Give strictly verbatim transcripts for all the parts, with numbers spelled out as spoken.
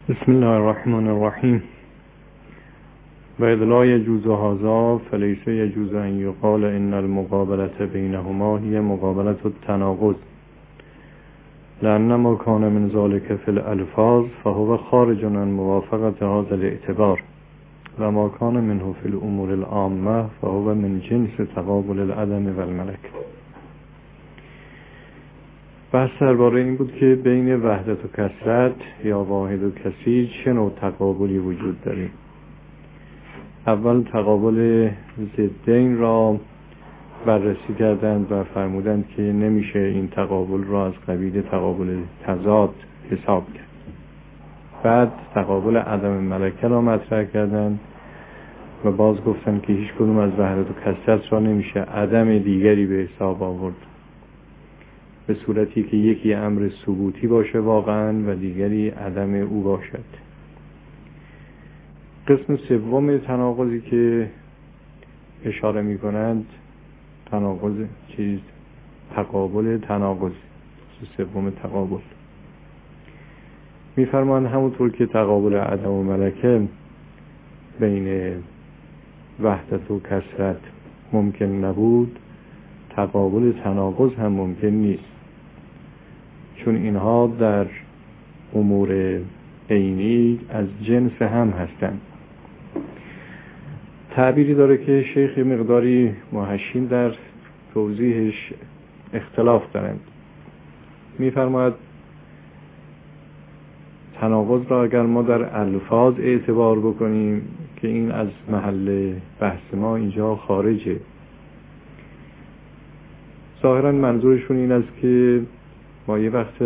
بسم الله الرحمن الرحیم. و اذ لا یجوز هذا فلیس یجوز ان یقال ان المقابلة بینهما هی مقابلة التناقض، لأن ما کان من ذلك فی الالفاظ فهو خارج عن موافقة هذا الاعتبار، و ما کان منه فی الامور العامة فهو من جنس تقابل العدم و الملکه. بحث درباره این بود که بین وحدت و کثرت یا واحد و کثیر چه نوع تقابلی وجود داره. اول تقابل ضدین را بررسی کردند و فرمودند که نمیشه این تقابل را از قبیل تقابل تضاد حساب کرد. بعد تقابل عدم ملکه را مطرح کردند و باز گفتند که هیچ کدوم از وحدت و کثرت را نمیشه عدم دیگری به حساب آورد، به صورتی که یکی امر ثبوتی باشه واقعا و دیگری عدم او باشد. قسم سوم تناقضی که اشاره می کنند تناقض چیز تقابل تناقض سوم تقابل می فرمایند همونطور که تقابل عدم و ملکه بین وحدت و کثرت ممکن نبود، تقابل تناقض هم ممکن نیست، چون اینها در امور عینی از جنس هم هستند. تعبیری داره که شیخ مقداری محشین در توضیحش اختلاف دارند. می‌فرماید تناقض را اگر ما در الفاظ اعتبار بکنیم که این از محل بحث ما اینجا خارجه، ظاهراً منظورشون این است که ما یه وقت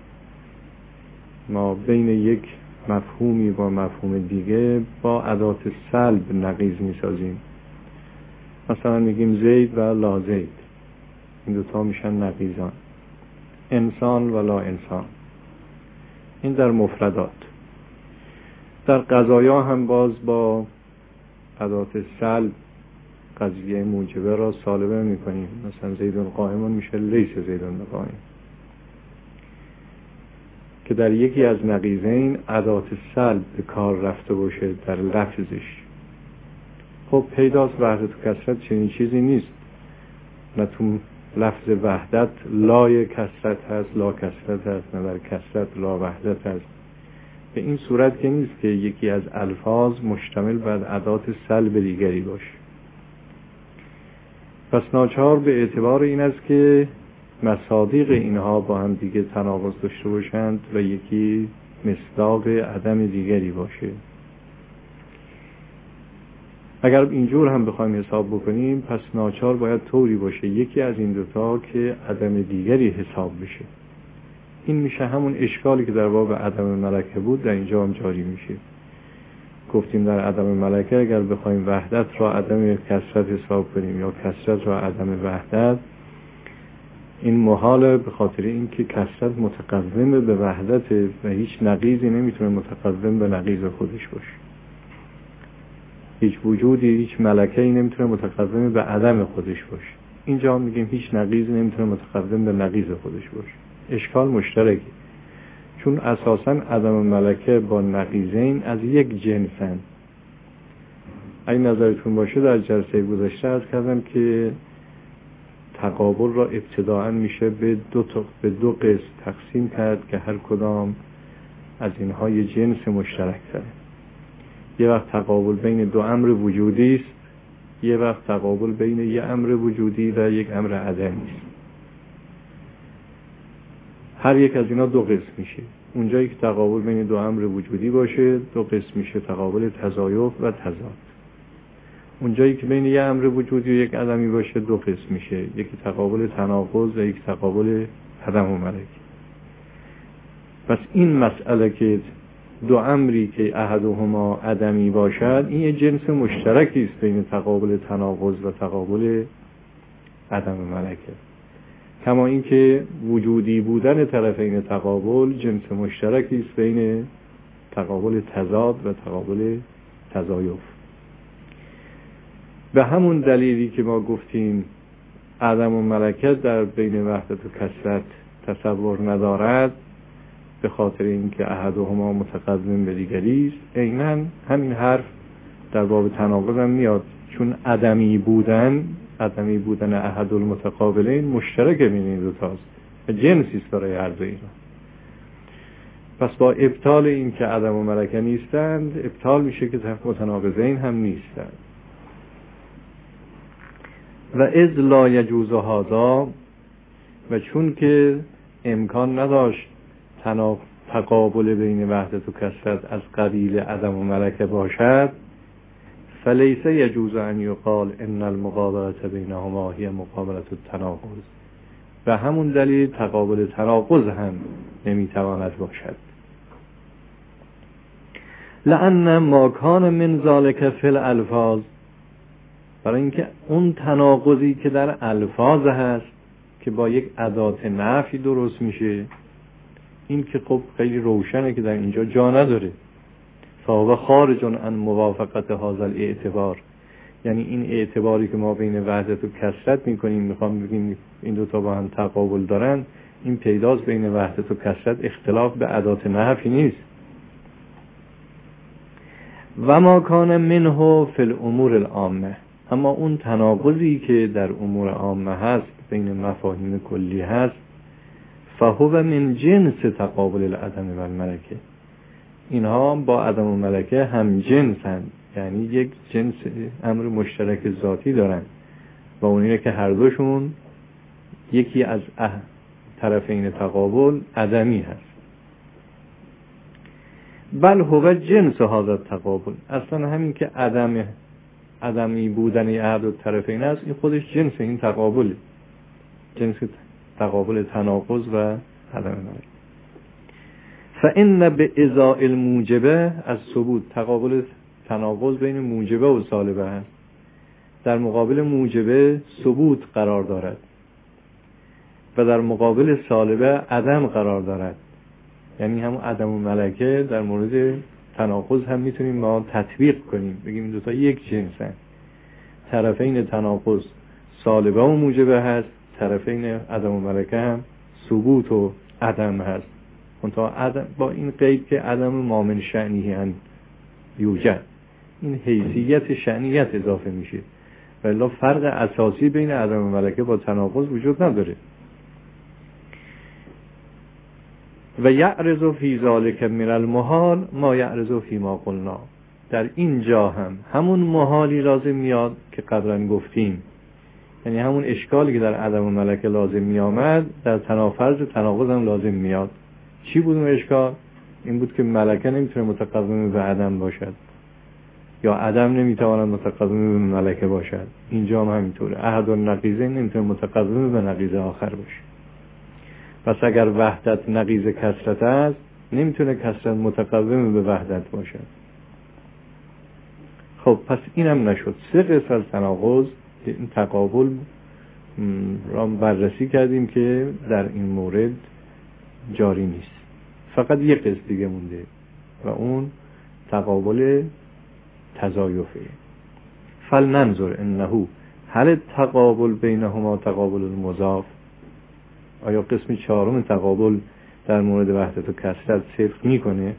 ما بین یک مفهومی با مفهوم دیگه با ادات سلب نقیض می‌سازیم. مثلا میگیم زید و لا زید، این دوتا میشن نقیضان. انسان و لا انسان، این در مفردات. در قضایا هم باز با ادات سلب قضیه موجبه را سالبه میکنیم. مثلا زیدون قائمون میشه لیس زیدون قائم، که در یکی از نقیضین ادات سلب به کار رفته باشه در لفظش. خب پیداست وحدت و کثرت چنین چیزی نیست. نه تو لفظ وحدت لای کثرت هست، لا کثرت هست، نه در کثرت لا وحدت هست. به این صورت که نیست که یکی از الفاظ مشتمل بر ادات سلب دیگری باشه. پس ناچار به اعتبار این است که مصادیق اینها با هم دیگه تناقض داشته باشند و یکی مصداق عدم دیگری باشه. اگر اینجور هم بخوایم حساب بکنیم پس ناچار باید طوری باشه یکی از این دوتا که عدم دیگری حساب بشه. این میشه همون اشکالی که در باب عدم ملکه بود در اینجا هم جاری میشه. گفتیم در عدم ملکه اگر بخوایم وحدت را عدم کثرت حساب کنیم یا کثرت را عدم وحدت، این محاله، به خاطر اینکه کثرت متقوم به وحدت و هیچ نقیضی نمیتونه متقوم به نقیض خودش باشه. هیچ وجودی، هیچ ملکه‌ای نمیتونه متقوم به عدم خودش باشه. اینجا هم میگیم هیچ نقیضی نمیتونه متقوم به نقیض خودش باشه. اشکال مشترکی، چون اساساً عدم ملکه با نقیضین از یک جنسن. اگه نظرتون باشه در جلسه گذشته عرض کردم که تقابل را ابتداعاً میشه به دو تا به دو قسم تقسیم کرد که هر کدام از اینها یه جنس مشترک داره. یه وقت تقابل بین دو امر وجودی است، یه وقت تقابل بین یه امر وجودی و یک امر عدمی است. هر یک از اینا دو قسم میشه. اونجایی که تقابل بین دو امر وجودی باشه دو قسم میشه، تقابل تضایف و تضاد. اونجایی که بین یک امر وجودی و یک عدمی باشه دو قسم میشه، یکی تقابل تناقض و یک تقابل عدم و ملکه. پس این مسئله که دو امری که احدهما عدمی باشد، این یه جنس مشترکی است بین تقابل تناقض و تقابل عدم و ملکه. کما اینکه وجودی بودن طرفین تقابل جنس مشترکی است بین تقابل تضاد و تقابل تضایف. به همون دلیلی که ما گفتیم عدم و ملکه در بین وحدت و کثرت تصور ندارد، به خاطر اینکه احدهما متقدم به دیگری است. عیناً همین حرف در باب تناقض هم میاد، چون عدمی بودن عدمی بودن احد المتقابلین مشترک بین این دو تاست و جنسی است برای هر دو اینا. پس با ابطال این که عدم و ملکه نیستند، ابطال میشه که متناقضین هم نیستند. و اذ لا یجوز هذا، و چون که امکان نداشت تقابل بین وحدت و کثرت از قبیل عدم و ملکه باشد، فلیس یجوز ان یقال ان المقابلة بینهما هی مقابلة التناقض، و همون دلیل تقابل تناقض هم نمیتواند باشد. لأن ما کان من ذلك فی الالفاظ، برای اینکه اون تناقضی که در الفاظ هست که با یک ادات نفی درست میشه، این که خب خیلی روشنه که در اینجا جا نداره. فهو خارج عن موافقت هذا الاعتبار، یعنی این اعتباری که ما بین وحدت و کثرت میکنیم، میخوام بگیم این دو تا با هم تقابل دارن، این پیداست بین وحدت و کثرت اختلاف به ادات نفی نیست. و ما کان منه فی الامور العامه، اما اون تناقضی که در امور عامه هست، بین مفاهیم کلی هست، فهو من جنس تقابل العدم و الملکه، اینها با عدم و ملکه هم جنسند، یعنی یک جنس امر مشترک ذاتی دارن و اون اینه که هر دوشون یکی از طرفین تقابل عدمی هست. بل هو جنس هذا التقابل، اصلا همین که عدم عدمی بودن احد الطرفین است، این خودش جنس این تقابل، جنس تقابل تناقض و عدم ملکه. فإن بإزاء الموجبه از ثبوت، تقابل تناقض بین موجبه و سالبه هست، در مقابل موجبه ثبوت قرار دارد و در مقابل سالبه عدم قرار دارد. یعنی همون عدم و ملکه در مورد تناقض هم میتونیم ما تطبیق کنیم، بگیم این دوتا یک جنسن. طرفین تناقض سالبه و موجبه هست، طرفین عدم و ملکه هم ثبوت و عدم هست، منتها عدم با این قید که عدم مامن شأنی هم یوجد، این حیثیت شأنیت اضافه میشه، ولی فرق اساسی بین عدم و ملکه با تناقض وجود نداره. و یعرض فی ذلک من المحال ما یعرض فی ما قلنا، در این جا هم همون محالی لازم میاد که قبلا گفتیم، یعنی همون اشکالی که در عدم و ملکه لازم میامد در تنافرض تناقض هم لازم میاد. چی بود اون اشکال؟ این بود که ملکه نمیتونه متقدم به عدم باشد یا عدم نمیتواند متقدم به ملکه باشد. اینجا هم همینطوره، احد النقیضین نمیتونه متقدم به نقیض آخر باشه. پس اگر وحدت نقیض کثرت است، نمیتونه کثرت متقدم به وحدت باشد. خب پس اینم نشد. سه قسم از تناقض، این تقابل را بررسی کردیم که در این مورد جاری نیست. فقط یک قسم دیگه مونده و اون تقابل تضایفه. فلننظر انه هل تقابل بینهما تقابل المضاف، آیا قسم چهارم تقابل در مورد وحدت و کثرت صدق میکنه؟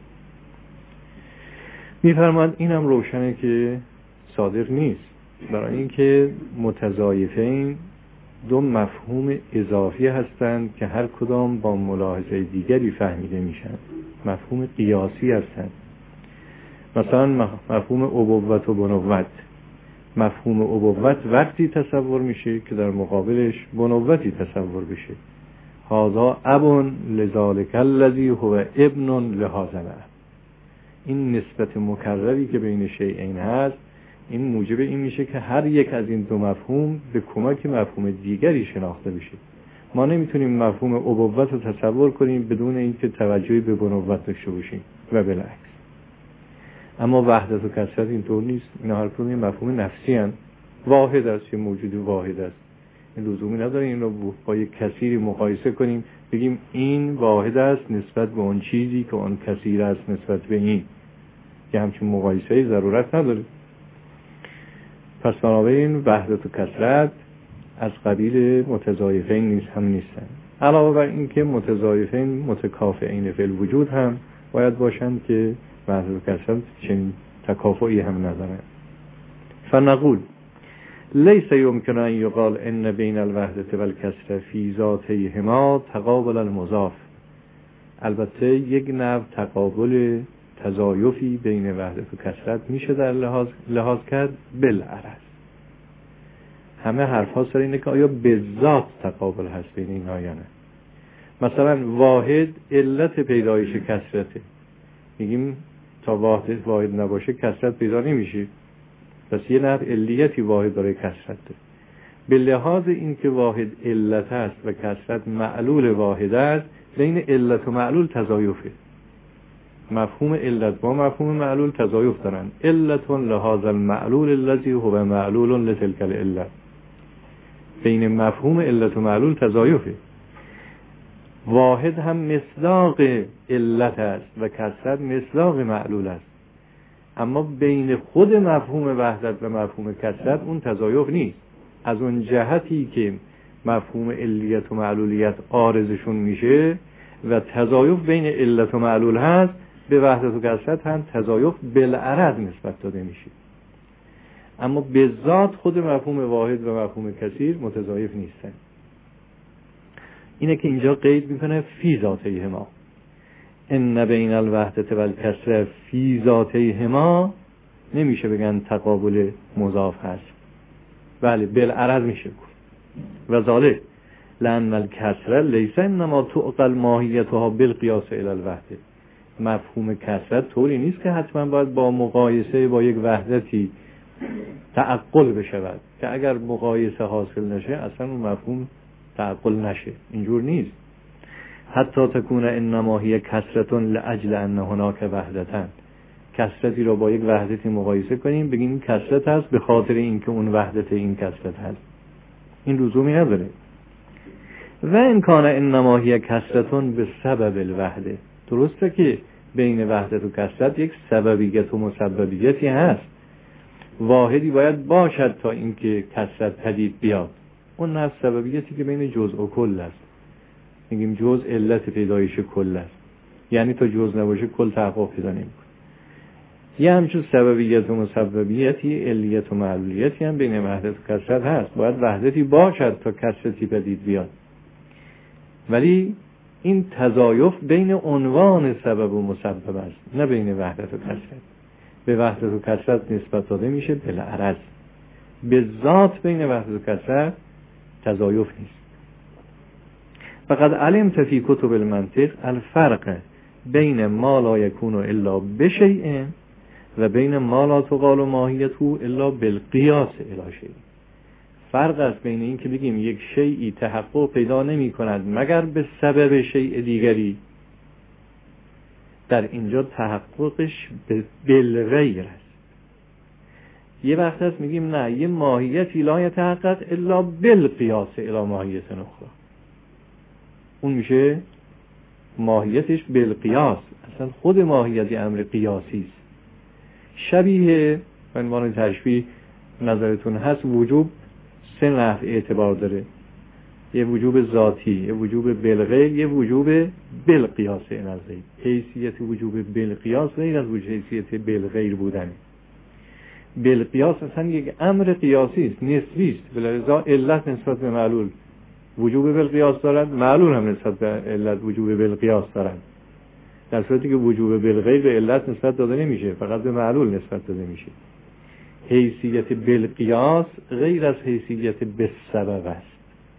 میفرماد اینم روشنه که صادق نیست، برای اینکه متضایفین دو مفهوم اضافی هستند که هر کدام با ملاحظه دیگری فهمیده میشن، مفهوم قیاسی هستند. مثلا مفهوم ابوت و بنوت، مفهوم ابوت وقتی تصور میشه که در مقابلش بنوتی تصور بشه. هذا ابن لذالک الذی هو ابن لهذا، این نسبت مکرری که بین شیئین هست، این موجب این میشه که هر یک از این دو مفهوم به کمک مفهوم دیگری شناخته بشه. ما نمیتونیم مفهوم ابوت رو تصور کنیم بدون اینکه توجهی به بنوت داشته باشیم و بالعکس. اما وحدت و کثرت اینطور نیست، اینا هر کدوم مفهوم نفسی هستند، واحد است، یه موجود واحد است. این لزومی نداره این رو با یک کثیری مقایسه کنیم بگیم این واحد است نسبت به اون چیزی که اون کثیر است نسبت به این، که همچون مقایسه‌ای ضرورت نداره. پس بنابراین وحدت و کثرت از قبیل متضایفین نیست، هم نیستن. علاوه بر این که متضایفین متکافئین فی الوجود هم باید باشند که وحدت و کثرت چنین تکافؤی هم ندارن. فنقول لیس یمکن ان یقال ان بین الوحدة والکثرة فی ذاتیهما تقابل المضاف. البته یک نوع تقابل تضایفی بین وحدت و کثرت میشه در لحاظ لحاظ کرد بالعرض. همه حرف ها سر اینه که آیا به ذات تقابل هست بین اینها یا نه. مثلا واحد علت پیدایش کثرته، میگیم تا واحد واحد نباشه کثرت پیدا نمیشه، پس یه نوع علیتی واحد برای کثرته. به لحاظ این که واحد علت است و کثرت معلول واحد است، بین علت و معلول تضایفه. مفهوم علت با مفهوم معلول تضایف دارن. علت لهذا المعلول الذي هو معلول لتلك العلت. بین مفهوم علت و معلول تضایفه. واحد هم مصداق علت است و کثرت مصداق معلول است، اما بین خود مفهوم وحدت و مفهوم کثرت اون تضایف نیست. از اون جهتی که مفهوم علیت و معلولیت عارضشون میشه و تضایف بین علت و معلول هست، به وحدت و کثرت هم تضایف بالعرض نسبت داده میشه. اما به ذات خود مفهوم واحد و مفهوم کثیر متضایف نیستن. اینه که اینجا قید میکنه فی ذاتیهما. ان بین الوحدة والکثرة فی ذاتیهما، نمیشه بگن تقابل مضاف هست، بله بالعرض میشه گفت. و ذالک لان الکثرة لیس انما تعقل ماهیتها بالقیاس الی الوحدة. مفهوم کثرت طوری نیست که حتما باید با مقایسه با یک وحدتی تعقل بشود، که اگر مقایسه حاصل نشه اصلا اون مفهوم تعقل نشه. اینجور نیست. حتی تکون انما هی کثرة لاجل ان هناک وحدتن. کثرتی رو با یک وحدتی مقایسه کنیم بگیم این کثرت هست به خاطر اینکه اون وحدت این کثرت هست. این لزومی نداره. و ان کان انما هی کثرة به سبب الوحده. درسته که بین وحدت و کثرت یک سببیت و مسببیتی هست. واحدی باید باشد تا اینکه کثرت پدید بیاد. اون نه سببیتی که بین جزء و کل است. میگیم جزء علت پیدایش کل است، یعنی تا جزء نباشه کل تحقق پیدا نمیکنه. یه همچون سببیت و مسببیتی، علیت و معلولیتی هم بین وحدت و کثرت هست. باید وحدتی باشد تا کثرتی پدید بیاد. ولی این تضایف بین عنوان سبب و مسبب است، نه بین وحدت و کثرت. به وحدت و کثرت نسبت داده میشه بالعرض. به ذات بین وحدت و کثرت تضایف نیست. فقد علمت فی کتب المنطق الفرق بین ما لا یکون الا بشیء و بین ما لا تقال ماهیته الا بالقیاس الی شیء. فرق است بین این که بگیم یک شیئی تحقق پیدا نمی کند مگر به سبب شیء دیگری. در اینجا تحققش بالغیر است. یه وقت هست میگیم نه، یه ماهیتی لا یتحقق الا بالقیاس الی ماهیت اخرى. اون میشه ماهیتش بالقیاس. اصلا خود ماهیت امر قیاسی است. شبیه به عنوان تشبیه نظرتون هست، وجوب سه نحو اعتبار داره. یه وجوب ذاتی، یه وجوب بالغیر، یه وجوب بالقیاس. این از حیثیت وجوب بالقیاس غیر از وجوب حیثیت بالغیر بودن. بالقیاس اصلا یک امر قیاسی است، نسبی است. لذا علت نسبت به معلول وجوب بالقیاس دارد، معلول هم نسبت به علت وجوب بالقیاس دارد. در صورتی که وجوب بالغیر به علت نسبت داده نمیشه، فقط به معلول نسبت داده میشه. حیثیت بالقیاس غیر از حیثیت بالسبب است.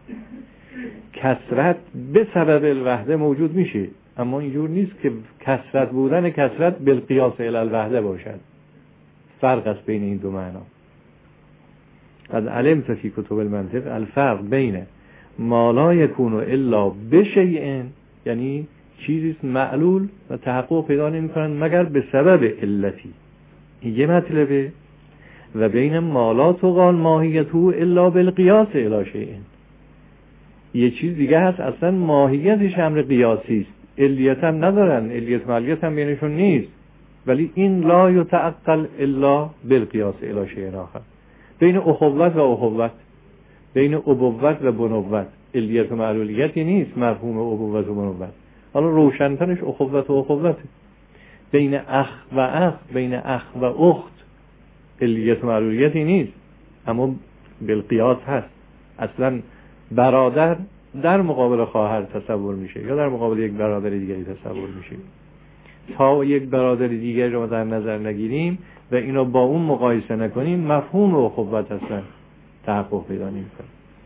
کثرت به سبب الوحده موجود میشه، اما اینجور نیست که کثرت بودن کثرت بالقیاس الی الوحده باشد. فرق است بین این دو معنا. قد علمت فی کتب المنطق الفرق بین ما لا یکون الا بشیء، یعنی چیزی معلول و تحقق پیدا نمی‌کنند مگر به سبب علتی، این یه مطلبه. و بین ما لا تقال ماهیته الا بالقیاس الی شیء، یه چیز دیگه هست اصلا ماهیتش امر قیاسی است، علیت هم ندارن، علیت معلیت هم بینشون نیست، ولی این لا یتعقل الا بالقیاس الی شیء آخر. بین اخوت و اخوت، بین ابوت و بنوت، علیت و معلولیتی نیست مفهوم ابوت و بنوت. حالا روشنترش اخوت و اخوته، بین اخ و اخ، بین اخ و اخت علیت و معلولیتی نیست، اما بالقیاس هست. اصلا برادر در مقابل خواهر تصور میشه یا در مقابل یک برادر دیگری تصور میشه. تا یک برادر دیگری رو در نظر نگیریم و اینو با اون مقایسه نکنیم مفهوم اخوت اصلا تحقق پیدا نمی‌کنه.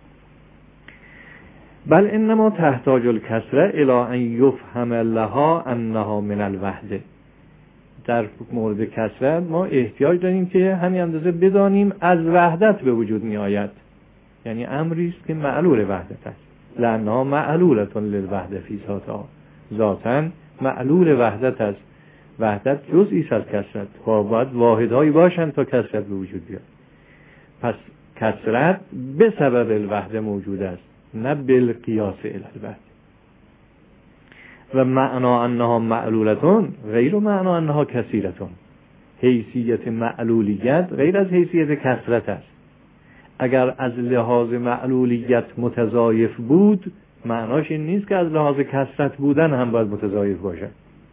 بل انما تحتاج الکسره الی ان یفهم لها انها من الوحده. در مورد کسرت ما احتیاج داریم که همین اندازه بدانیم از وحدت به وجود می آید، یعنی امری است که معلول وحدت است. لانها معلولة للوحده فی ذاتها، ذاتاً معلول وحدت است. وحدت جزئی است از کسرت، باید واحدهایی باشند تا کسرت به وجود بیاد. پس کسرت به سبب الوحده موجود است، نه بالقیاس الی الوحده. و معنا انها معلولتون غیر معنا انها کثیرتون. حیثیت معلولیت غیر از حیثیت کثرت است. اگر از لحاظ معلولیت متضاعف بود، معناش این نیست که از لحاظ کثرت بودن هم باید متضاعف باشد.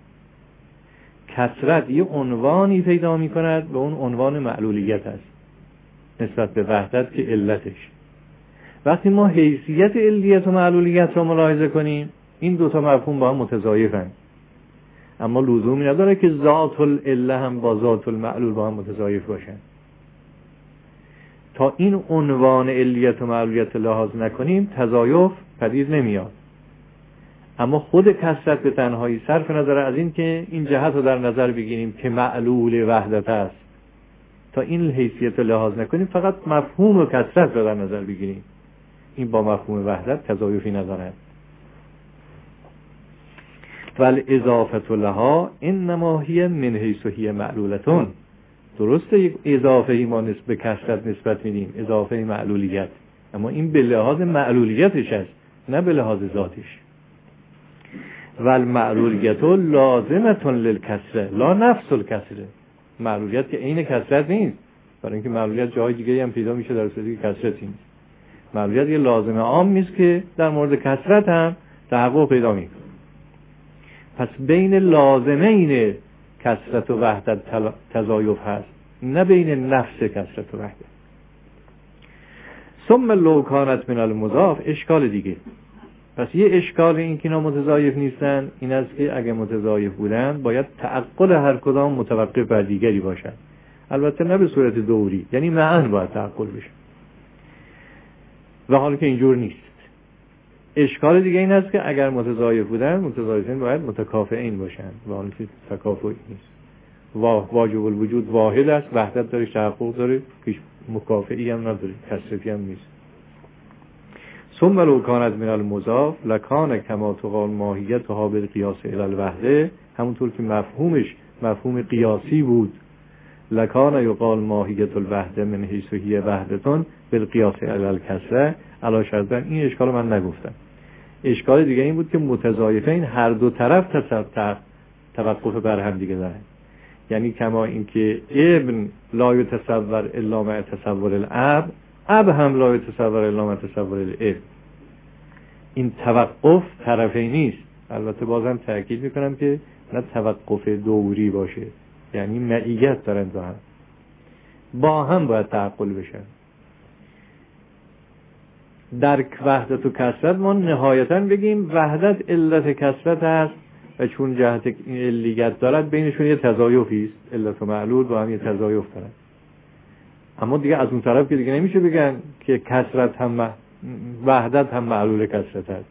کثرت یه عنوانی پیدا می کند و اون عنوان معلولیت است نسبت به وحدت که علتش. وقتی ما حیثیت علیت و معلولیت را ملاحظه کنیم، این دوتا مفهوم با هم متضاعفن، اما لزومی نداره که ذات العله هم با ذات المعلول با هم متضاعف باشن. تا این عنوان علیت و معلولیت لحاظ نکنیم تضاعف پدید نمیاد. اما خود کثرت به تنهایی صرف نظر از این که این جهت رو در نظر بگیریم که معلول وحدت است، تا این حیثیت رو لحاظ نکنیم فقط مفهوم و کثرت رو در نظر بگیریم، این با مفهوم وحدت تضاعفی ندارد. والاضافه لها انما هی من حیث هی معلولتون. درسته یک اضافه ای ما نسبت به کثرت نسبت میدیم، اضافه معلولیت، اما این به لحاظ معلولیتش است نه به لحاظ ذاتش. والمعلولیت لازمه للکسره لا نفس الکسره. معلولیت که عین کثرت نیست، برای اینکه معلولیت جای دیگه هم پیدا میشه در صورتی که کثرت نیست. معلولیت یه لازمه عام نیست که در مورد کثرت هم تحقق پیدا میکنه. پس بین لازمین کثرت و وحدت تضاعف هست، نه بین نفس کثرت و وحدت. ثم لو کانت من المضاف، اشکال دیگه. پس یه اشکال این که اینا متضاعف نیستن این است که اگه متضاعف بودن باید تعقل هر کدام متوقف بر دیگری باشن، البته نه به صورت دوری، یعنی معن باید تعقل بشه، و حالا که اینجور نیست. اشکال دیگه این است که اگر متضاعف بودن متضاعفین باید متکافئین باشن، و حالا که تکافؤ نیست. واجب الوجود واحد است، وحدت داره، تحقق داره، هیچ مکافئی هم نداره، کثرتی هم نیست. ثم لو کانت من المضاف لکان کما تقال ماهیتها بالقیاس الی الوحده، همونطور که مفهومش مفهوم قیاسی بود، لکان یقال ماهیت الوحده من حیث هی وحدتون بالقیاس الی الکسره. علا شرطاً این اشکال من نگفتم. اشکال دیگه این بود که متضاعفین هر دو طرف توقف بر هم دیگه دارن، یعنی کما اینکه ابن لا یتصور الا مع تصور الاب، اب هم لا یتصور الا مع تصور الاب. این توقف طرفی نیست. البته بازم تأکید میکنم که نه توقف دوری باشه، یعنی معیت دارن با هم، با هم باید تعقل بشن. در وحدت و کثرت ما نهایتاً بگیم وحدت علت کثرت است و چون جهت علیت دارد بینشون یه تضاعفی است، علت و معلول با هم یه تضاعف دارن. اما دیگه از اون طرف که دیگه نمیشه بگن که کثرت هم وحدت هم معلول کثرت است.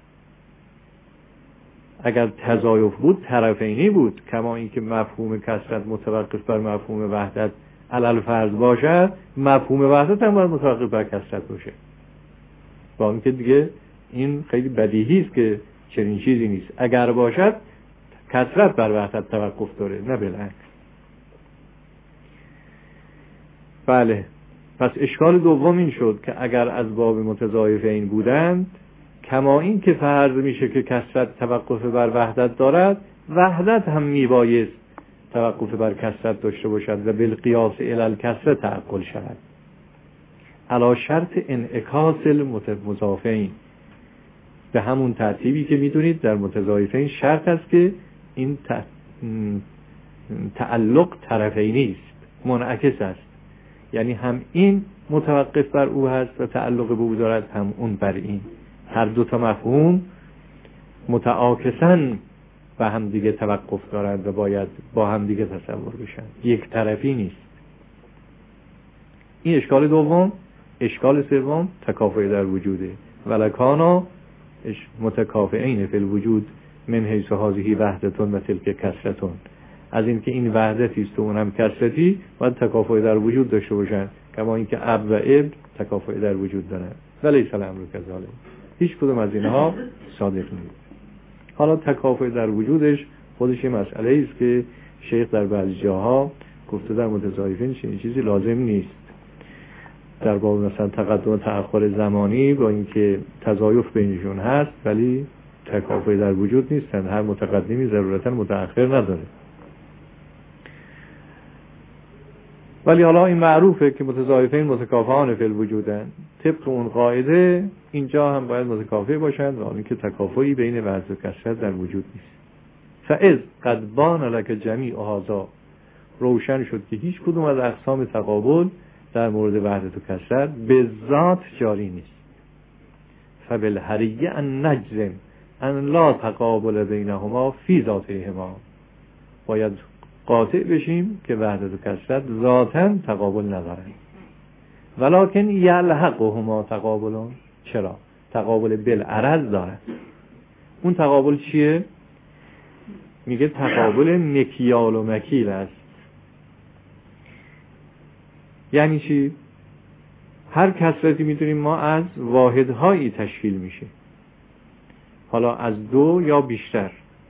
اگر تضاعف بود طرفینی بود، کما اینکه مفهوم کثرت متوقف بر مفهوم وحدت علل فرض باشد، مفهوم وحدت هم باید متوقف بر کثرت باشه. با اینکه دیگه این خیلی بدیهی است که چنین چیزی نیست. اگر باشد کثرت بر وحدت توقف داره، نه بالعکس. بله، پس اشکال دوم این شد که اگر از باب متضاعفین بودند، کما این که فرض میشه که کثرت توقف بر وحدت دارد، وحدت هم میبایست توقف بر کثرت داشته باشد و بالقیاس الی الکسره تعقل شود، علی شرط انعکاس المتضاعفین. به همون ترتیبی که میدونید در متضاعفین شرط است که این تعلق طرفینی است، منعکس است، یعنی هم این متوقف بر او هست و تعلق به او دارد، هم اون بر این. هر دو تا مفهوم متعاکساً به هم دیگه توقف دارند و باید با هم دیگه تصور بشن، یک طرفی نیست. این اشکال دوم. اشکال سوم تکافؤ در وجوده. ولکانا متکافئین فی الوجود من حیث هذه وحدتون و تلک کثرتون. از این که این وحدتی است و اونم کثرتی، باید تکافؤ در وجود داشته باشن، کما اینکه اب و ابن تکافؤ در وجود دارن. ولیس الامر کذالک. هیچ کدوم از اینها صادق نیست. حالا تکافؤ در وجودش خودش مسئله است که شیخ در بعضی جاها گفته در متضاعفین چنین چیزی لازم نیست. در باب مثلا تقدم و تأخر زمانی با اینکه تضایف بینشون هست ولی تکافؤ در وجود نیستند. هر متقدمی ضرورتا متأخر نداره. ولی حالا این معروفه که متضاعفین متکافئان فی الوجودن. طبق اون قاعده اینجا هم باید متکافئ باشند و اینکه تکافؤی بین وحدت و کثرت در وجود نیست. فاذ قد بان لك جمیع هذا، روشن شد که هیچ کدوم از اقسام تقابل در مورد وحدت و کثرت به ذات جاری نیست. فبالحریه ان نجزم ان لا تقابل بینهما فی ذاتهما. باید قاطع بشیم که وحدت و کثرت ذاتاً تقابل ندارند. ولکن یلحقهما تقابلون. چرا؟ تقابل بالعرض دارند. اون تقابل چیه؟ میگه تقابل مکیال و مکیل است. یعنی چی؟ هر کثرتی میدونیم ما از واحدهایی تشکیل میشه، حالا از دو یا بیشتر.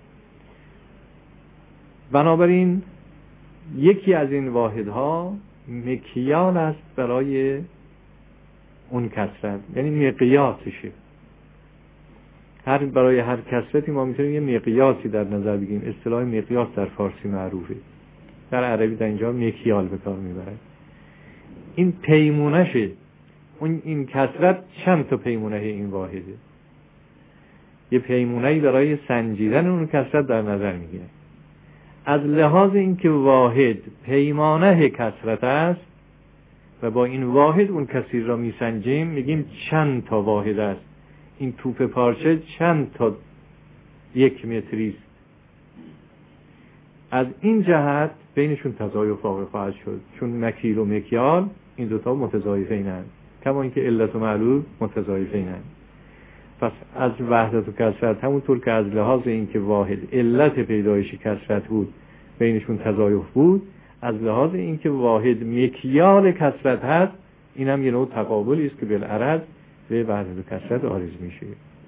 بنابراین یکی از این واحدها مکیال است برای اون کثرت، یعنی مقیاسشه. هر برای هر کثرتی ما میتونیم یه مقیاسی در نظر بگیریم. اصطلاح مقیاس در فارسی معروفه، در عربی در اینجا مکیال به کار میبرن. این پیمونشه. اون این کثرت چند تا پیمونه این واحده. یه پیمونه‌ای برای سنجیدن اون کثرت در نظر میگیره. از لحاظ اینکه واحد پیمانه کثرت است و با این واحد اون کثیر را میسنجیم، میگیم چند تا واحد است. این توپ پارچه چند تا یک متری است. از این جهت بینشون تضایف واقع خواهد شد، چون مکیل و مکیال این دوتا متضایفینند، کما اینکه علت و معلول متضایفینند. پس از وحدت و کثرت همونطور که از لحاظ اینکه واحد علت پیدایش کثرت بود بینشون تضایف بود، از لحاظ اینکه واحد مکیال کثرت هست این هم یه نوع تقابلی است که بالعرض به وحدت و کثرت عارض میشه.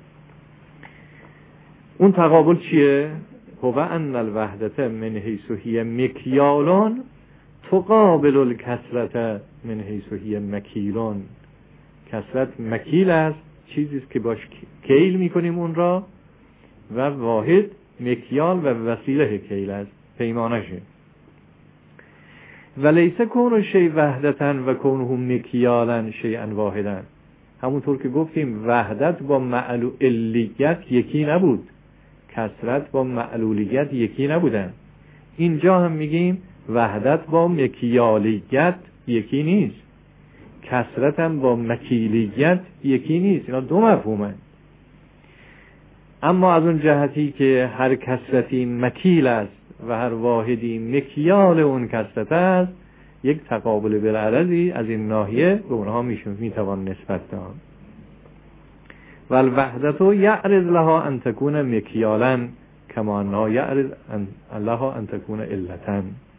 اون تقابل چیه؟ هو ان الوحدت من حیث هی مکیالون تقابل الکثرت من حیث هی مکیلون. کثرت مکیل است، چیزی است که باش کیل میکنیم اون را، و واحد مکیال و وسیله کیل است، پیمانشه. ولیس کون شیء وحدتن و کونه مکیالن شیئا واحدن. همونطور که گفتیم وحدت با معلولیت یکی نبود، کثرت با معلولیت یکی نبودن. اینجا هم میگیم وحدت با مکیالیت یکی نیست، کثرت هم با مکیلیت یکی نیست. اینا دو مفهومن. اما از اون جهتی که هر کثرتی مکیل است و هر واحدی مکیال اون کثرت است، یک تقابل بالعرضی از این ناحیه به اونها میشون میتوان نسبت داد. والوحدت یعرض لها ان تکون مکیالا کما انها یعرض لها ان تکون علتا.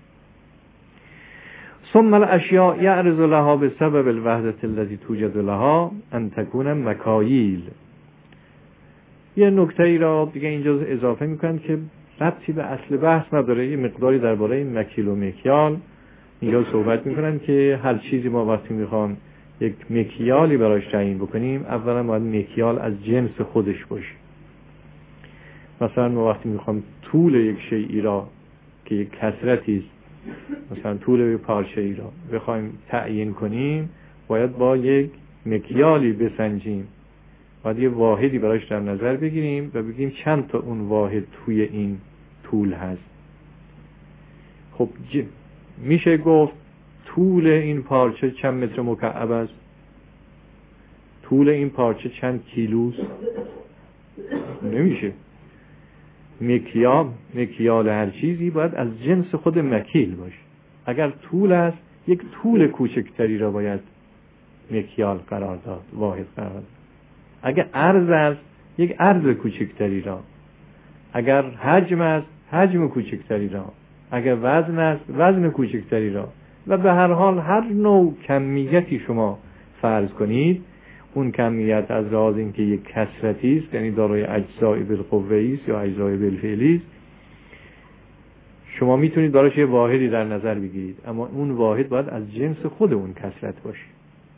ثم الاشیاء یعرض لها بسبب الوحدت التي توجد لها ان تکون مکاییل. یه نکته ای را دیگه اینجا اضافه میکنن که ربطی به اصل بحث نداره، یه مقداری درباره مکیل و مکیال اینجا صحبت میکنن که هر چیزی ما وقتی میخوام یک مکیالی براش تعیین بکنیم، اولا باید مکیال از جنس خودش باشه. مثلا ما وقتی میخوام طول یک شیئی را که یک کثرتی است، مثلا طول یک پارچه ای را بخوایم تعیین کنیم، باید با یک مکیالی بسنجیم باید یه واحدی براش در نظر بگیریم و بگیم چند تا اون واحد توی این طول هست. خب ج... میشه گفت طول این پارچه چند متر مکعب است؟ طول این پارچه چند کیلوست؟ نمیشه. مکیال مکیال هر چیزی باید از جنس خود مکیل باشه. اگر طول است، یک طول کوچکتری را باید مکیال قرار داد، واحد قرار داد. اگر عرض است، یک عرض کوچکتری را. اگر حجم است، حجم کوچکتری را. اگر وزن است، وزن کوچکتری را. و به هر حال هر نوع کمیتی شما فرض کنید، اون کمیت از لحاظ اینکه یک کثرتی است، یعنی دارای اجزای بالقوه است یا اجزای بالفعلی است، شما میتونید براش یه واحدی در نظر بگیرید، اما اون واحد باید از جنس خود اون کثرت باشه.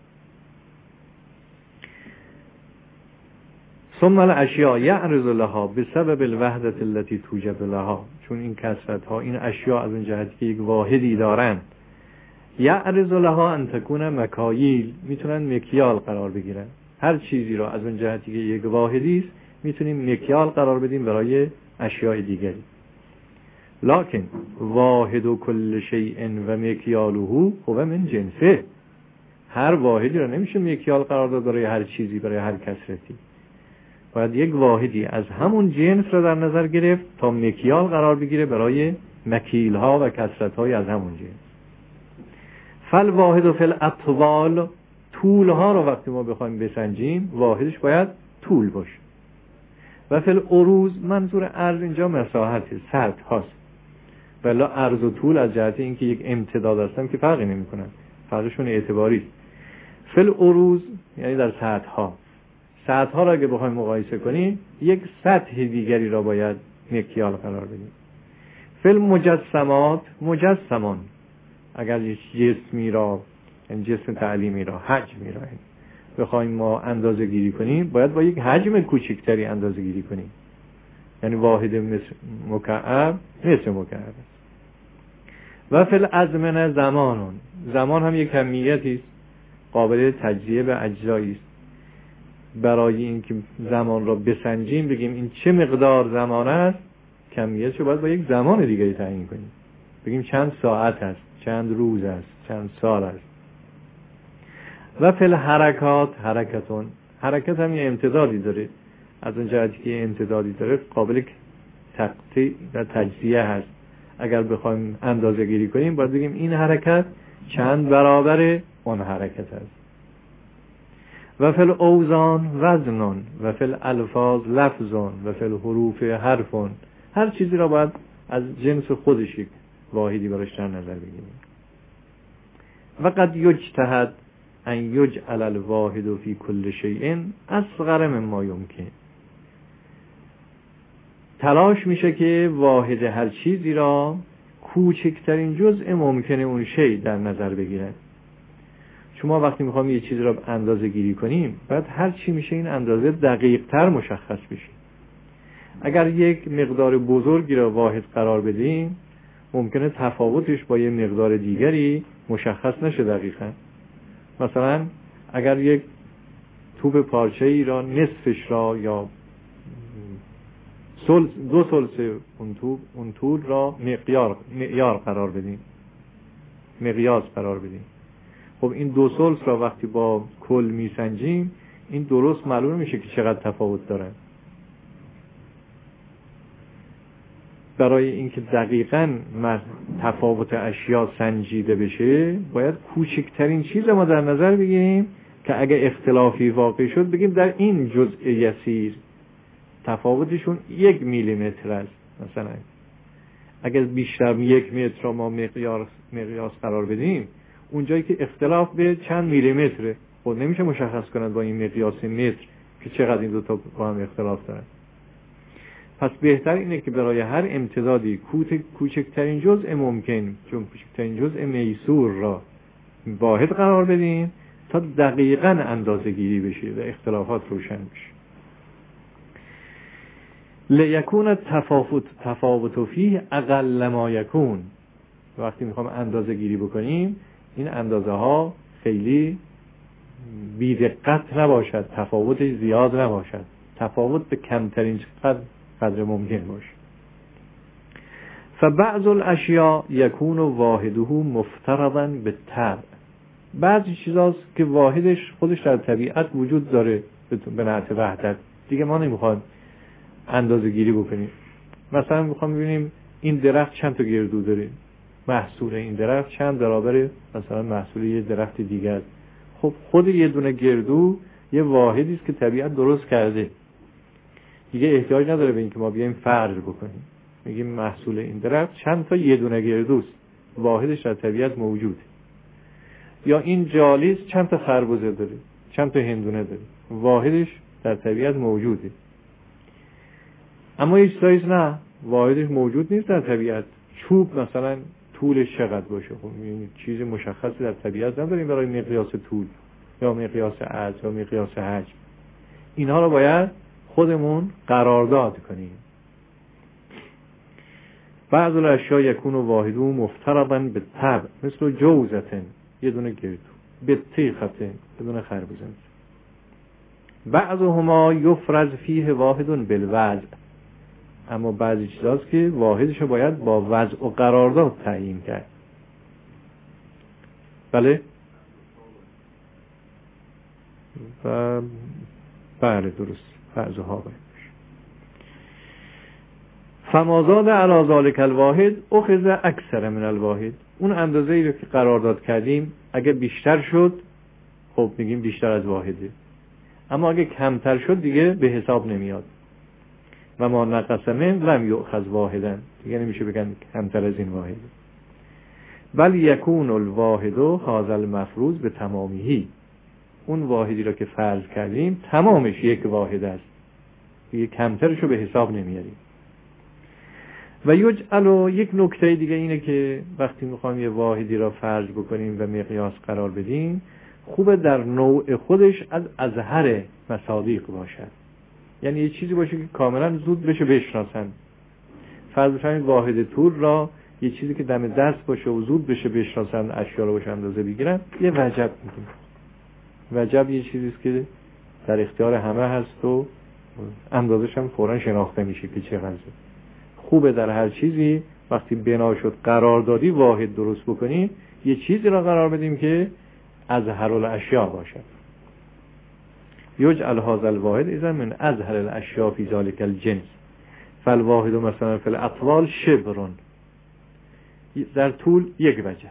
ثم الاشیاء یعرض لها بسبب الوحدة التي توجب لها، چون این کثرت ها، این اشیاء از اون جهتی که یک واحدی دارن، یعرض لها ان تکون مکاییل، میتونن مکیال قرار بگیرن. هر چیزی را از اون جهتی که یک واحدی است میتونیم مکیال قرار بدیم برای اشیاء دیگری. لکن واحد و کل شیء و مکیاله هو من جنسه، هر واحدی را نمیشه مکیال قرار داد برای هر چیزی، برای هر کثرتی. باید یک واحدی از همون جنس را در نظر گرفت تا مکیال قرار بگیره برای مکیل ها و کثرت های از همون جنس. فل واحد و فل اطوال، طول ها رو وقتی ما بخوایم بسنجیم واحدش باید طول باشه. و فل عروض، منظور عرض اینجا مساحت سطح هاست، ولی عرض و طول از جهت اینکه یک امتداد هستن که فرقی نمی کنن، فرقشون اعتباری است. فل عروض یعنی در سطح ها، سطح ها را اگه بخوایم مقایسه کنیم یک سطح دیگری را باید مکیال قرار بدیم. فل مجسمات، مجسمان، اگر جسمی را، یعنی جسم تعلیمی را، حجمی را بخوایم ما اندازه گیری کنیم باید با یک حجم کوچکتری اندازه گیری کنیم، یعنی واحد مثل مکعب مثل مکعب. و فی الازمنه زمانون، زمان هم یک کمیتی است قابل تجزیه به اجزایی است. برای اینکه زمان را بسنجیم بگیم این چه مقدار زمان است، کمیتشو باید با یک زمان دیگری تعیین کنیم، بگیم چند ساعت است، چند روز است، چند سال است. و فی الحرکات حرکتون، حرکت هم یه امتدادی داره، از اون جهتی که امتدادی داره قابل تقطیع و تجزیه هست. اگر بخوایم اندازه گیری کنیم باید بگیم این حرکت چند برابر اون حرکت است. و فی الاوزان وزنون و فی الالفاظ لفظون و فی الحروف حرفون، هر چیزی را باید از جنس خودش یک واحدی براش در نظر بگیریم. و قد یجتهد ان یجعل الواحد فی کل شیء اصغر مما یمکن، تلاش میشه که واحد هر چیزی را کوچکترین جزء ممکنه اون شی در نظر بگیرن. شما وقتی میخوام یه چیزی را اندازه گیری کنیم بعد هر چی میشه این اندازه دقیق تر مشخص بشه. اگر یک مقدار بزرگی را واحد قرار بدیم ممکنه تفاوتش با یه مقدار دیگری مشخص نشه دقیقاً. مثلا اگر یک توپ پارچه ای را نصفش را یا سل دو ثلث اون توپ اون طول را مقیار معیار قرار بدیم، مقیاس قرار بدیم، خب این دو ثلث را وقتی با کل میسنجیم این درست معلوم میشه که چقدر تفاوت داره. برای اینکه دقیقاً تفاوت اشیاء سنجیده بشه باید کوچکترین چیز ما در نظر بگیریم که اگه اختلافی واقع شد بگیم در این جزء یسیر تفاوتشون یک میلیمتر است. مثلا اگر بیشتر یک متر را ما مقیاس مقیاس قرار بدیم اونجایی که اختلاف به چند میلیمتره خود نمیشه مشخص کنند با این مقیاس متر که چقدر این دو تا با هم اختلاف دارن. پس بهتر اینه که برای هر امتدادی کوچکترین جزء ممکن، چون کوچکترین جزء میسور را واحد قرار بدیم تا دقیقاً اندازه گیری بشه و اختلافات روشن بشه. لیکون تفاوت تفاوت فیه اقل ما یکون، وقتی میخوام اندازه گیری بکنیم این اندازه ها خیلی بی‌دقت نباشد، تفاوت زیاد نباشد، تفاوت به کمترین قدر قدر ممکن باشه. فبعض الاشیاء یکون واحده مفترضا بالطبع. بعضی چیزاست که واحدش خودش در طبیعت وجود داره به نحو وحدت، دیگه ما نمیخوایم اندازه گیری بکنیم. مثلا میخوام ببینیم این درخت چند تا گردو داره، محصول این درخت چند برابر مثلا محصول یه درخت دیگه است. خب خود یه دونه گردو یه واحدی است که طبیعت درست کرده، دیگه احتیاج نداره به اینکه ما بیایم فرض بکنیم. میگیم محصول این درخت چند تا یه دونه گردوست، واحدش در طبیعت موجوده. یا این جالیس چند تا خربزه داره، چند تا هندونه داره، واحدش در طبیعت موجوده. اما هیچ سایز نه، واحدش موجود نیست در طبیعت. چوب مثلا طولش چقدر باشه، خب این چیز مشخصی در طبیعت نداریم برای مقیاس طول یا مقیاس عرض یا مقیاس حجم. اینها رو باید خودمون قرارداد کنیم. بعض الاشیاء یکون واحده مفترضا بالطبع مثل جوزتن، یه دونه گردو، بطیختن، یه دونه خربزه. بعضهما یفرض فیه واحد بالوضع. اما بعضی چیزاست که واحدش رو باید با وضع و قرارداد تعیین کرد. بله؟ و بله درست، بعضها باید. فمازاد علی ذلک الواحد اخذ اکثر من الواحد. اون اندازه‌ای رو که قرارداد کردیم اگه بیشتر شد خب میگیم بیشتر از واحده، اما اگه کمتر شد دیگه به حساب نمیاد. و ما نقص من لم یؤخذ واحدا، دیگه نمیشه بگن کمتر از این واحده. بل یکون الواحد هذا المفروض به تمامیه. اون واحدی رو که فرض کردیم تمامش یک واحد است، دیگه کمترش رو به حساب نمیاریم. و یجعل، یک نکته دیگه اینه که وقتی میخوایم یه واحدی را فرض بکنیم و مقیاس قرار بدیم، خوبه در نوع خودش از اظهر مصادیق باشد. یعنی یه چیزی باشه که کاملا زود بشه بشناسن. فرض بکنید واحد طول را یه چیزی که دم دست باشه و زود بشه بشناسن، اشیا رو باشه اندازه بگیرن، یه وجب میگیم. وجب یه چیزیست که در اختیار همه هست و اندازش هم فوراً شناخته میشه که چقدره. خوبه در هر چیزی وقتی بنا شد قراردادی واحد درست بکنیم، یه چیزی را قرار بدیم که اظهر الاشیاء باشد. یجعل هذا الواحد اذا من اظهر الاشیاء فی ذلک الجنس. فالواحد مثلا فی الاطوال شبر، در طول یک وجه.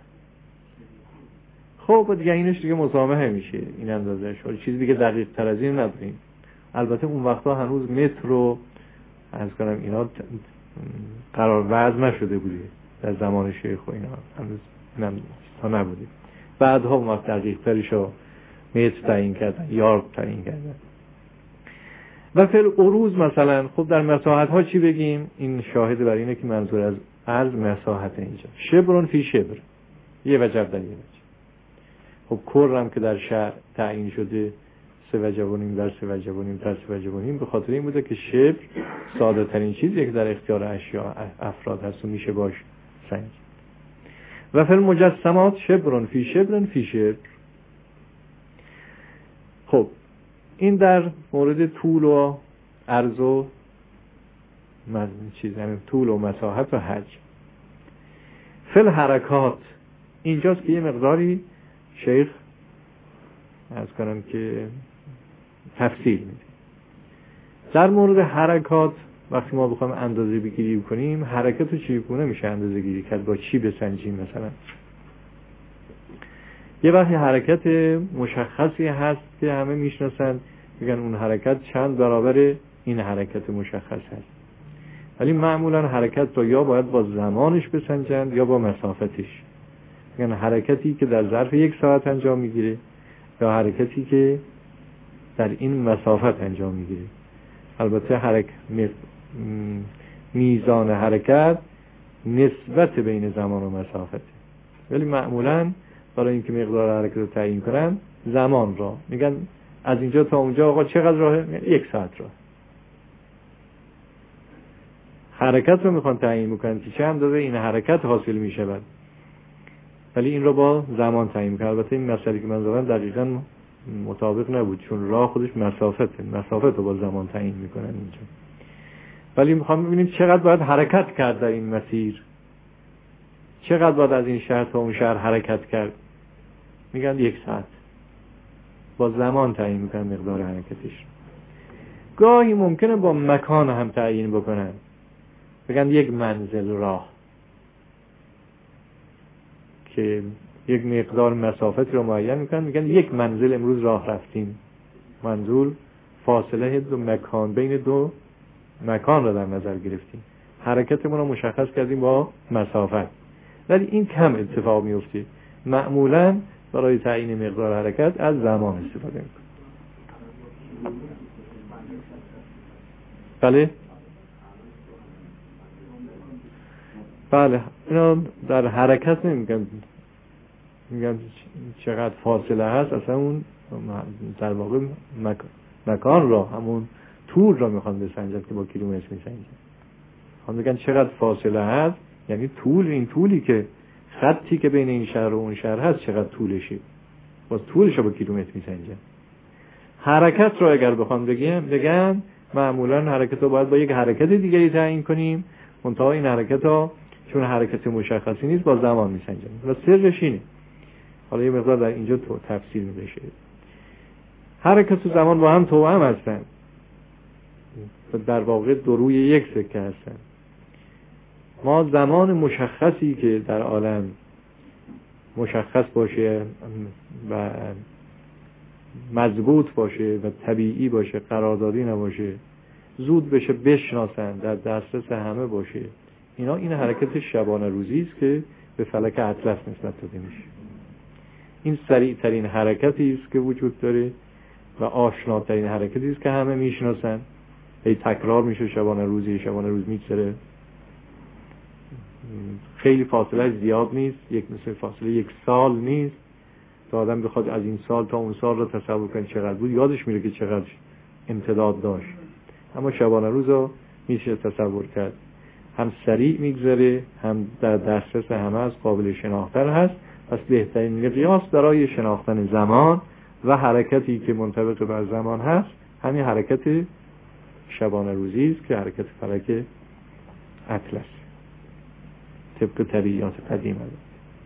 خب دیگه اینش دیگه مسامحه میشه این اندازه شو، چیزی دیگه دقیق تر از این نداریم. البته اون وقتا هنوز متر رو از کنم اینا قرار وضع نشده بوده در زمان شیخ و اینا، هنوز اینم تا نبوده. بعدها اون وقت دقیق ترشو متر تعیین کردن، یارد تعیین کردن. و فی العروض مثلا خب در مساحت ها چی بگیم؟ این شاهد بر اینه که منظور از عرض مساحت اینجا. شبرون فی شبر، یه وجب در یه وجب. خب کرم که در شهر تعیین شده سه وجب و نیم در سه وجب و نیم در سه وجب و نیم، به خاطر این بوده که شبر ساده ترین چیزیه که در اختیار اشیا افراد هست و میشه باش سنج. و فی المجسمات شبرون فی شبرن فی شبر. خب این در مورد طول و عرض و چیز، همین طول و مساحت و حجم. فی الحرکات اینجاست که یه مقداری شیخ از کنم که تفصیل میده. در مورد حرکات وقتی ما بخوایم اندازه بگیری کنیم، حرکت رو چگونه میشه اندازه گیری کرد؟ با چی بسنجیم؟ مثلا یه وقتی حرکت مشخصی هست که همه میشناسن، میگن اون حرکت چند برابر این حرکت مشخص هست، ولی معمولا حرکت رو یا باید با زمانش بسنجند یا با مسافتش. میگن حرکتی که در ظرف یک ساعت انجام میگیره یا حرکتی که در این مسافت انجام میگیره. البته حرکت میزان حرکت نسبت بین زمان و مسافت، ولی معمولا برای اینکه مقدار حرکت رو تعیین کنن زمان را میگن از اینجا تا اونجا آقا چقدر راهه؟ یک ساعت راه. حرکت رو میخوان تعیین میکنن که چه اندازه این حرکت حاصل میشود، ولی این رو با زمان تعیین میکنن. البته این مسئله که من زدم دقیقاً مطابق نبود، چون راه خودش مسافته، مسافت رو با زمان تعیین میکنن اینجا. ولی میخوام ببینیم چقدر باید حرکت کرد در این مسیر، چقدر باید از این شهر تا اون شهر حرکت کرد. میگن یک ساعت، با زمان تعیین میکنن مقدار حرکتش. گاهی ممکنه با مکان هم تعیین بکنن، بگن یک منزل راه، که یک مقدار مسافت رو معین میکنن، میگن یک منزل امروز راه رفتیم. منزول فاصله دو مکان، بین دو مکان رو در نظر گرفتیم، حرکتمون رو مشخص کردیم با مسافت. ولی این کم اتفاق میفته، معمولا برای تعیین مقدار حرکت از زمان استفاده میکنن. بله بله اینا در حرکت نمیگن، میگن چقدر فاصله هست، اصلا اون در واقع مک... مکان را، همون طول را میخوان بسنجد که با کیلومتر میسنجن. هم میگن چقدر فاصله هست، یعنی طول، این طولی که خطی که بین این شهر و اون شهر هست چقدر طولشه، باز طولش رو با کیلومتر میسنجن. حرکت رو اگر بخوام بگم بگن معمولا حرکت رو باید با یک حرکت دیگری تعیین کنیم، منتها این حرکت ها چون حرکت مشخصی نیست با زمان میسنجن و سرش اینه. حالا یه مقدار در اینجا تو تفصیل میشه. حرکت و زمان با هم توأم هستن، در واقع دو روی یک سکه هستن. ما زمان مشخصی که در عالم مشخص باشه و مضبوط باشه و طبیعی باشه، قراردادی نباشه، زود بشه بشناسن، در دسترس همه باشه، اینا این حرکت شبانه روزی است که به فلک اطلس نسبت داده میشه. این سریع ترین حرکتی است که وجود داره و آشناترین حرکتی است که همه میشناسن. ای تکرار میشه شبانه روزی، شبانه روز میگذره، خیلی فاصله زیاد نیست، یک مثل فاصله یک سال نیست تا آدم بخواد از این سال تا اون سال رو تصور کنه چقدر بود، یادش میره که چقدر امتداد داشت. اما شبانه روز رو میشه تصور کرد، هم سریع میگذره، هم در دسترس همه از قابل شناختن هست. پس بهترین مقیاس برای شناختن زمان و حرکتی که منطبق بر زمان هست همین حرکت شبانه روزی است که حرکت فلک اطلس طبق طبیعیات قدیم است.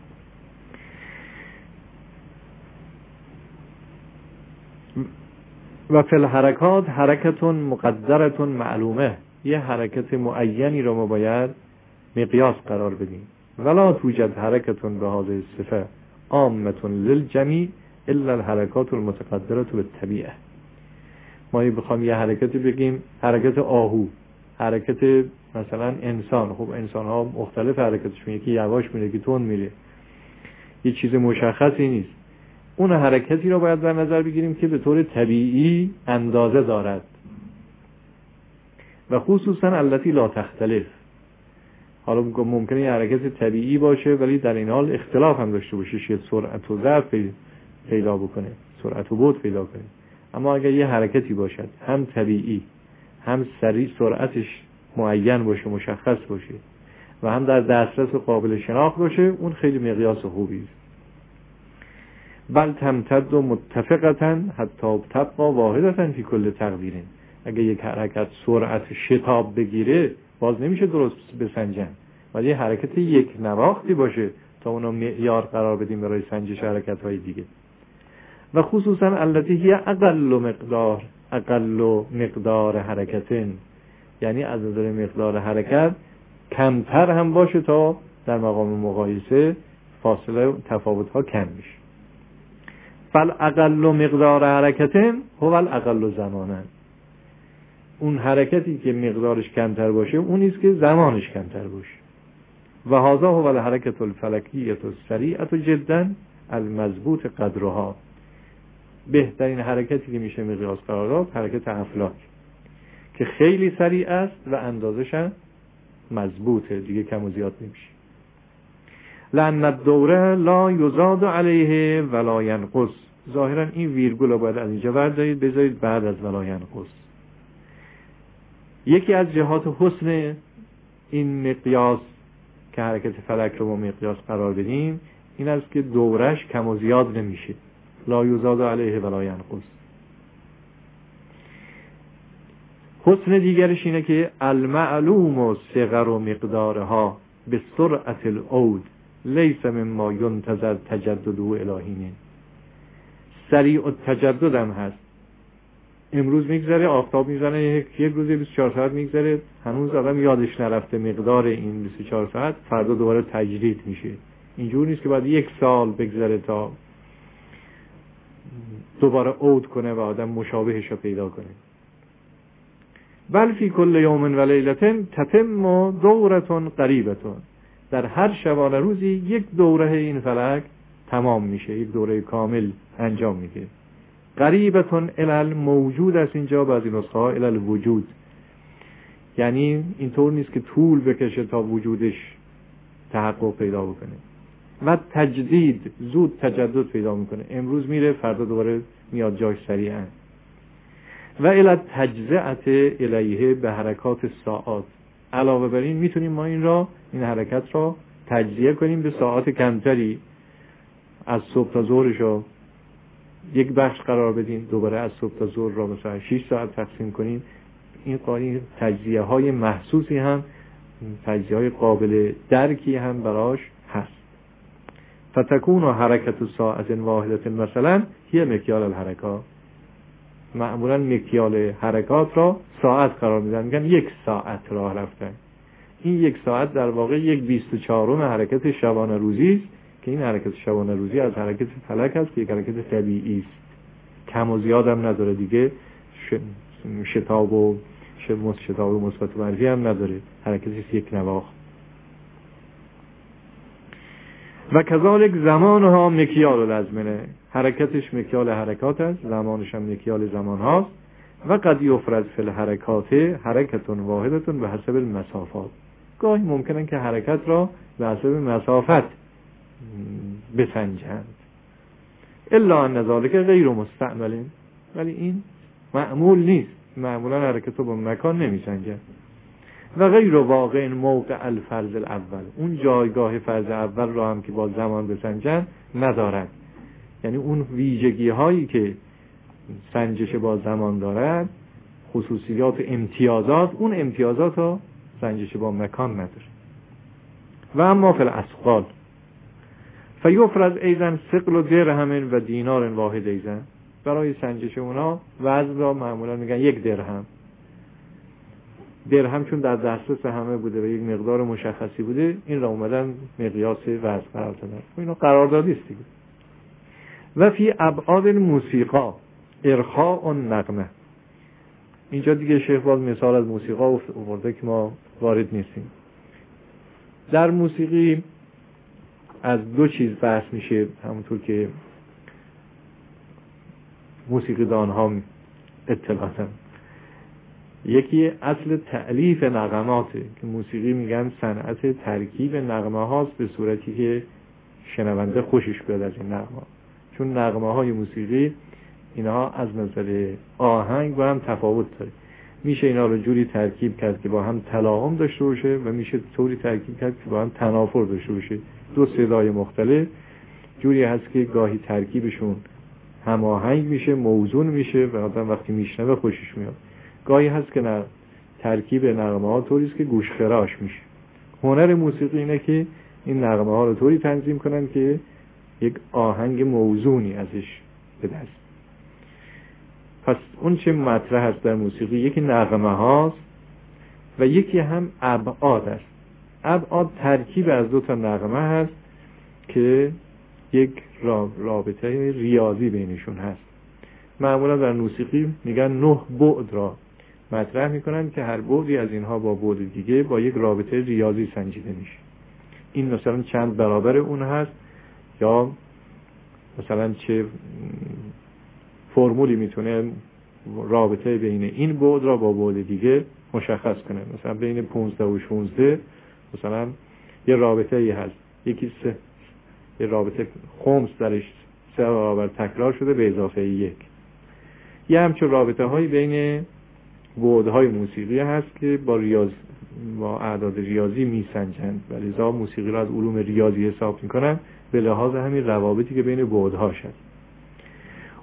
و فی الحرکات حرکتون مقدرتون معلومه، یه حرکت معینی رو ما باید مقیاس قرار بدیم. ولا توجد حرکتون به هذه الصفه عامتون للجمیع الا الحرکات المتقدره بالطبیعه. ما بخوام یه حرکتی بگیم حرکت آهو، حرکت مثلا انسان، خب انسان ها مختلف حرکتشون، یکی یواش میره، یکی تند میره، یه چیز مشخصی نیست. اون حرکتی رو باید در نظر بگیریم که به طور طبیعی اندازه دارد و خصوصا التي لا تختلف. حالا ممکنه یه حرکت طبیعی باشه ولی در این حال اختلاف هم داشته باشه، که سرعت و ضعف پیدا بکنه، سرعت و بعد پیدا کنه. اما اگر یه حرکتی باشد هم طبیعی، هم سریع، سرعتش معین باشه، مشخص باشه و هم در دسترس قابل شناخت باشه، اون خیلی مقیاس خوبی است. بل تمتد و متفقتا حتی تبقى واحدتا فی کل تقدیرین. اگه یک حرکت سرعت شتاب بگیره باز نمیشه درست بسنجن، ولی یه حرکت یک نواختی باشه تا اونو معیار قرار بدیم برای سنجش حرکت های دیگه. و خصوصا التي هي اقل مقدار اقل مقدار حرکتن، یعنی از نظر مقدار حرکت کمتر هم باشه تا در مقام مقایسه فاصله تفاوت ها کم میشه. فل اقل مقدار حرکتن هو الاقل زمانا. اون حرکتی که مقدارش کمتر باشه اون نیست که زمانش کمتر باشه. و هذا هو الحرکت الفلکیه السریعه جدا المضبوط قدرها. بهترین حرکتی که میشه مقیاس قرار داد حرکت افلاک که خیلی سریع است و اندازش هم مضبوطه، دیگه کم و زیاد نمیشه. لأن الدوره لا یزاد علیه ولا ینقص. ظاهرا این ویرگول رو باید از اینجا بردارید بذارید بعد از ولا ینقص. یکی از جهات حسن این مقیاس که حرکت فلک رو با مقیاس قرار بدیم این است که دورش کم و زیاد نمیشه. لا یزاد علیه ولا ینقص. حسن دیگرش اینه که المعلوم و صغر و مقدارها به سرعت العود لیس مما ینتظر تجدد و الهینه. سریع و تجدد هم هست. امروز میگذره آفتاب میزنه، یک, یک روز بیست و چهار ساعت میگذره، هنوز آدم یادش نرفته مقدار این بیست و چهار ساعت، فردا دوباره تجدید میشه. اینجور نیست که بعد یک سال بگذره تا دوباره عود کنه و آدم مشابهش رو پیدا کنه. بل فی کل یوم و لیلتن تتم دورتون قریبتون. در هر شبانه روزی یک دوره این فلک تمام میشه، یک دوره کامل انجام میده. قریبتون الال موجود است اینجا، بعضی نسخه ها الال وجود، یعنی اینطور نیست که طول بکشه تا وجودش تحقق پیدا بکنه. و تجدید، زود تجدد پیدا میکنه، امروز میره فردا دوباره میاد جاش سریعا. و الال تجزئت الیه به حرکات ساعات. علاوه بر این میتونیم ما این را این حرکت را تجزیه کنیم به ساعات کمتری، از صبح تا ظهرش رو یک بخش قرار بدیم، دوباره از صبح تا ظهر را مثلا شش ساعت تقسیم کنیم. این قانون تجزیه های محسوسی هم، تجزیه های قابل درکی هم براش هست. فتکون و حرکت ساعت واحدت مثلا هی مکیال الحرکات. معمولا مکیال حرکات را ساعت قرار میدن، میگن یک ساعت راه رفتن. این یک ساعت در واقع یک بیست و چهارم حرکت شبانه روزی است که این حرکت شبانه روزی از حرکت فلک است که یک حرکت طبیعی است، کم و زیاد هم نداره دیگه، شتاب و شتاب و مثبت و منفی هم نداره، حرکتش یک نواخت. و کذالک زمانها مکیال الازمنه. حرکتش مکیال حرکات است، زمانش هم مکیال زمان هاست. و قد یفرض فی الحرکات حرکتون واحدتون به حسب المسافات. گاهی ممکنه که حرکت را به حسب مسافت بسنجند. الا ان ذلک غیر مستعمل. ولی این معمول نیست، معمولا حرکت رو با مکان نمیسنجند. و غیر واقع موقع الفرض الاول. اون جایگاه فرض اول را هم که با زمان بسنجند ندارد. یعنی اون ویژگی هایی که سنجش با زمان دارد، خصوصیات امتیازات، اون امتیازات ها سنجش با مکان نداره. و اما فی الاسقال فیفرض ایضا ثقل و درهم و دینار واحد ایضا. برای سنجش اونا وزن را معمولا میگن یک درهم. درهم چون در دسترس همه بوده و یک مقدار مشخصی بوده، این را اومدن مقیاس وزن قرار دادن. اینا قراردادی است دیگه. و فی ابعاد الموسیقا ارخاء و نغمه. اینجا دیگه شیخ باز مثال از موسیقا آورده که ما وارد نیستیم. در موسیقی از دو چیز بحث میشه، همونطور که موسیقیدان ها اطلاعاً. یکی اصل تألیف نغماته که موسیقی میگن صنعت ترکیب نغمه هاست به صورتی که شنونده خوشش بیاد از این نغمه. چون نغمه های موسیقی اینها از نظر آهنگ با هم تفاوت داره. میشه اینا رو جوری ترکیب کرد که با هم تلاهم داشته باشه و میشه طوری ترکیب کرد که با هم تنافر داشته باشه. دو صدای مختلف جوری هست که گاهی ترکیبشون هماهنگ میشه، موزون میشه و آدم وقتی میشنوه خوشش میاد. گاهی هست که نه، ترکیب نغمه ها طوری است که گوش خراش میشه. هنر موسیقی اینه که این نغمه ها رو طوری تنظیم کنن که یک آهنگ موزونی ازش به دست. پس اون چه مطرح هست در موسیقی، یکی نغمه هاست و یکی هم ابعاد است. ابعاد ترکیب از دو تا نغمه هست که یک رابطه ریاضی بینشون هست. معمولا در موسیقی میگن نه بعد را مطرح میکنن که هر بعدی از اینها با بعد دیگه با یک رابطه ریاضی سنجیده میشه. این مثلا چند برابر اون هست، یا مثلا چه فرمولی میتونه رابطه بین این بعد را با بعد دیگه مشخص کنه. مثلا بین پانزده و شانزده مثلا یه رابطه ای هست، یکی سه، یه رابطه خمس درش سه برابر تکرار شده به اضافه یک. یه همچون رابطه هایی بین بعدهای موسیقی هست که با ریاض با اعداد ریاضی میسنجند و لذا موسیقی را از علوم ریاضی حساب میکنن به لحاظ همین روابطی که بین بعدهاش هست.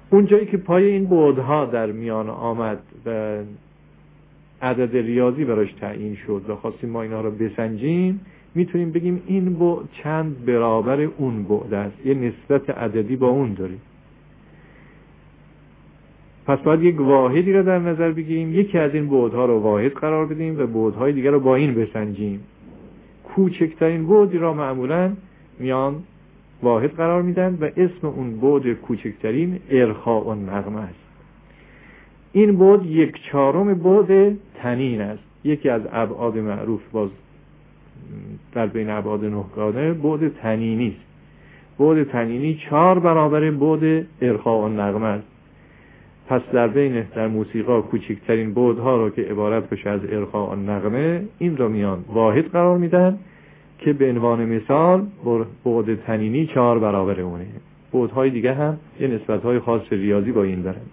اون جایی که پای این بعدها در میان آمد و عدد ریاضی براش تعیین شد و خواستیم ما اینا رو بسنجیم، میتونیم بگیم این بعد چند برابر اون بعد است، یه نسبت عددی با اون داریم. پس باید یک واحدی رو در نظر بگیریم، یکی از این بعدها رو واحد قرار بدیم و بعدهای دیگر رو با این بسنجیم. کوچکترین بعدی را معمولاً میان واحد قرار میدن و اسم اون بعد کوچکترین ارخاء النغمه است. این بعد یک چهارم بعد تنین است. یکی از ابعاد معروف باز در بین ابعاد نهگانه بعد تنینی است. بعد تنینی چهار برابر بعد ارخاء النغمه است. پس در بین در موسیقی کوچکترین بعدها را که عبارت بشه از ارخاء النغمه، این را میان واحد قرار میدن که به عنوان مثال بعد تنینی چهار برابر اونه. بعدهای دیگه هم یه نسبت‌های خاص ریاضی با این دارن.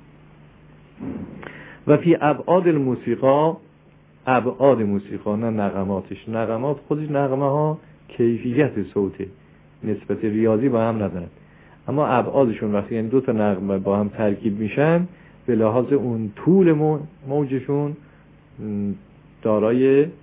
و فی ابعاد الموسیقی، ابعاد موسیقی نه نغماتش، نغمات خودش نغمه ها کیفیت صوته، نسبت ریاضی با هم ندارن، اما ابعادشون وقتی یعنی دو تا نغمه با هم ترکیب میشن به لحاظ اون طول موجشون دارای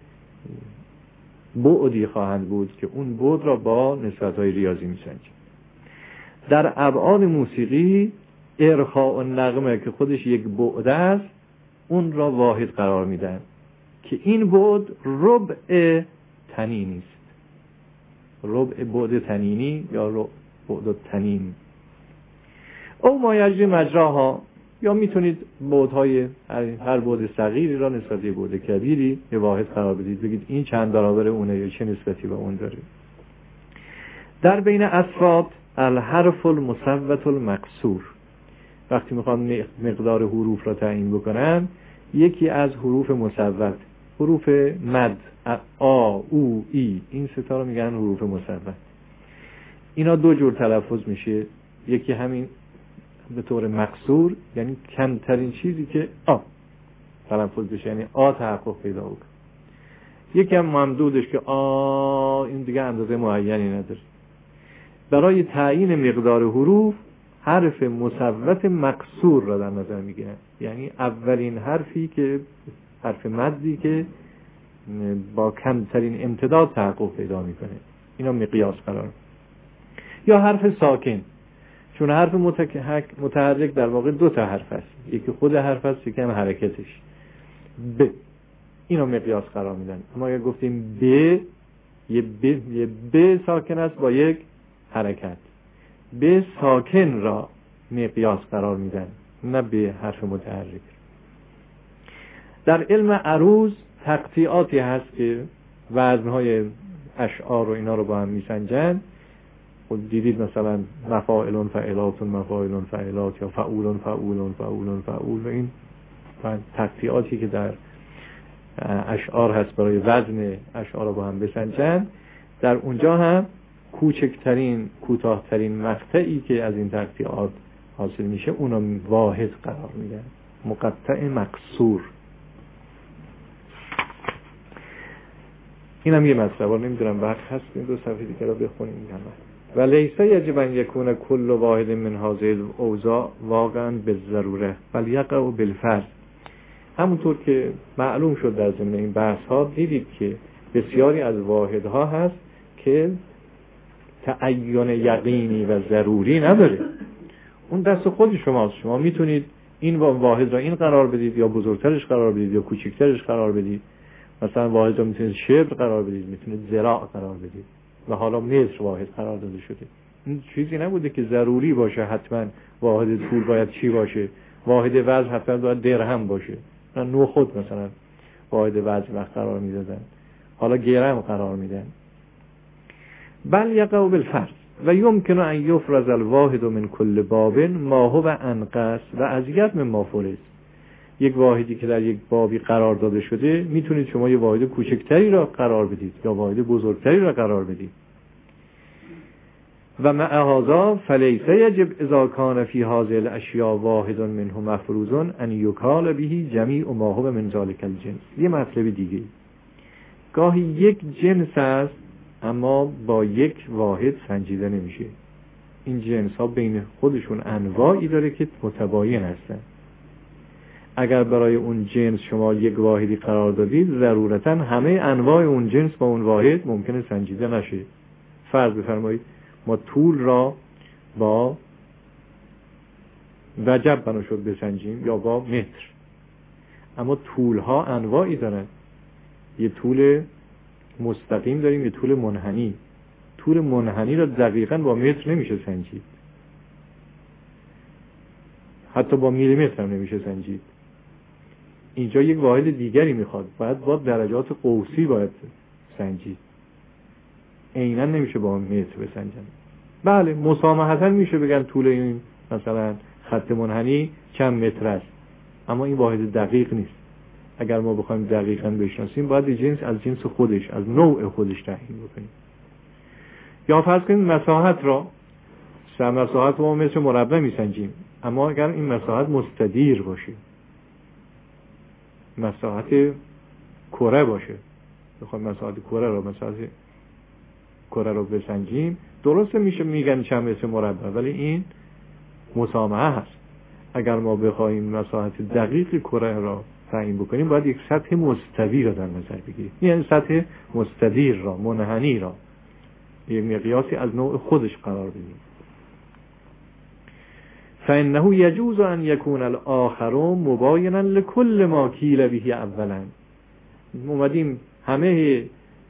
بعدی خواهند بود که اون بعد را با نسبت‌های ریاضی میسنجیم. در ابعاد موسیقی ارخاء النغمه که خودش یک بعد است، اون را واحد قرار میدن که این بعد ربع تنینی است. ربع بعد تنینی یا بعد تنین. او ما یجری مجراها، یا میتونید بعدهای هر بعد صغیری را نسبت به بعد کبیری به واحد قرار بدید، بگید این چند برابر اونه یا چه نسبتی به اون داره. در بین اصفات الحرف المصوت المقصور، وقتی میخوان مقدار حروف را تعیین بکنن، یکی از حروف مصوت، حروف مد آ او ای، این سه تا رو میگن حروف مصوت. اینا دو جور تلفظ میشه، یکی همین به طور مقصور یعنی کمترین چیزی که آ تلفظ بشه، یعنی آ تحقق پیدا بکنه. یکی هم ممدودش که آ این دیگه اندازه معینی نداره. برای تعیین مقدار حروف حرف مصوت مقصور را در نظر میگیرن، یعنی اولین حرفی که حرف مدی که با کمترین امتداد تحقق پیدا میکنه، اینا مقیاس قرار. یا حرف ساکن، چون حرف متحرک در واقع دو تا حرف است، یکی خود حرف است یکی هم حرکتش. ب اینو مقیاس قرار میدن. اما اگه گفتیم ب، یه ب یه ب ساکن است با یک حرکت، ب ساکن را مقیاس قرار میدن، نه به حرف متحرک. در علم عروض تقطیعاتی هست که وزنهای اشعار و اینا رو با هم میسنجن. خود دیدید مثلا مفاعلون فعلاتون مفاعلون فعلات، یا فعولون فعولون فعولون فعول، و این تقطیعاتی که در اشعار هست برای وزن اشعار رو با هم بسنجن. در اونجا هم کوچکترین کوتاهترین مقطعی که از این تقطیعات حاصل میشه اونو واحد قرار میدن، مقطع مقصور. این هم یه مطلب، نمیدونم وقت هست این دو صفحه دیگه رو بخونیم میگم. و لیس یجب ان یکون کل واحد من هذه الاوضاع واقعا بالضروره بل یقع بالفرض. همونطور که معلوم شد در ضمن این بحث ها، دیدید که بسیاری از واحدها هست که تعین یقینی و ضروری نداره، اون دست خود شماست. شما میتونید این واحد را این قرار بدید یا بزرگترش قرار بدید یا کوچکترش قرار بدید. مثلا واحد را میتونید شبر قرار بدید، میتونید ذراع قرار بدید، و حالا نصف واحد قرار داده شده. این چیزی نبوده که ضروری باشه حتما واحد طول باید چی باشه، واحد وزن حتما باید درهم باشه. نه نو خود مثلا واحد وزن وقت قرار میدادن، حالا گرم قرار میدن. بل یقع بالفرض و یمکن ان یفرض الواحد من کل باب ما هو انقص و ازید من ما فرض. یک واحدی که در یک بابی قرار داده شده، میتونید شما یه واحد کوچکتری را قرار بدید یا واحد بزرگتری را قرار بدید. و مع هذا فلیس یجب اذا کان فی هذه الاشیاء واحد منه مفروض ان یکال به جمیع ما هو من ذلک الجنس. یه مطلب دیگه، گاهی یک جنس است اما با یک واحد سنجیده نمیشه. این جنس ها بین خودشون انواعی داره که متباین هستن. اگر برای اون جنس شما یک واحدی قرار دادید، ضرورتا همه انواع اون جنس با اون واحد ممکنه سنجیده نشه. فرض بفرمایید ما طول را با وجب بنا شد بسنجیم یا با متر، اما طول ها انواعی دارن. یه طول مستقیم داریم، یه طول منحنی. طول منحنی را دقیقاً با متر نمیشه سنجید، حتی با میلیمتر هم نمیشه سنجید. اینجا یک واحد دیگری میخواد، باید با درجات قوسی باید سنجید، عیناً نمیشه با متر بسنجن. بله مسامحتاً میشه بگن طول این مثلا خط منحنی چند متر است، اما این واحد دقیق نیست. اگر ما بخوایم دقیقاً بشناسیم باید جنس از جنس خودش، از نوع خودش تعیین بکنیم. یا فرض کنیم مساحت را، سر مساحت ما متر مربع میسنجیم، اما اگر این مساحت مستدیر باشه، مساحت کره باشه، بخوایم مساحت کره را مساحت کره را بسنجیم، درسته میشه میگن چند متر مربع، ولی این مسامحه هست. اگر ما بخوایم مساحت دقیق کره را تعیین بکنیم باید یک سطح مستوی را در نظر بگیریم، یعنی سطح مستدیر را، منحنی را یک مقیاسی از نوع خودش قرار بدیم. فإنه يجوز أن يكون الآخر مباينا لكل ما قيل به اولا. اومدیم همه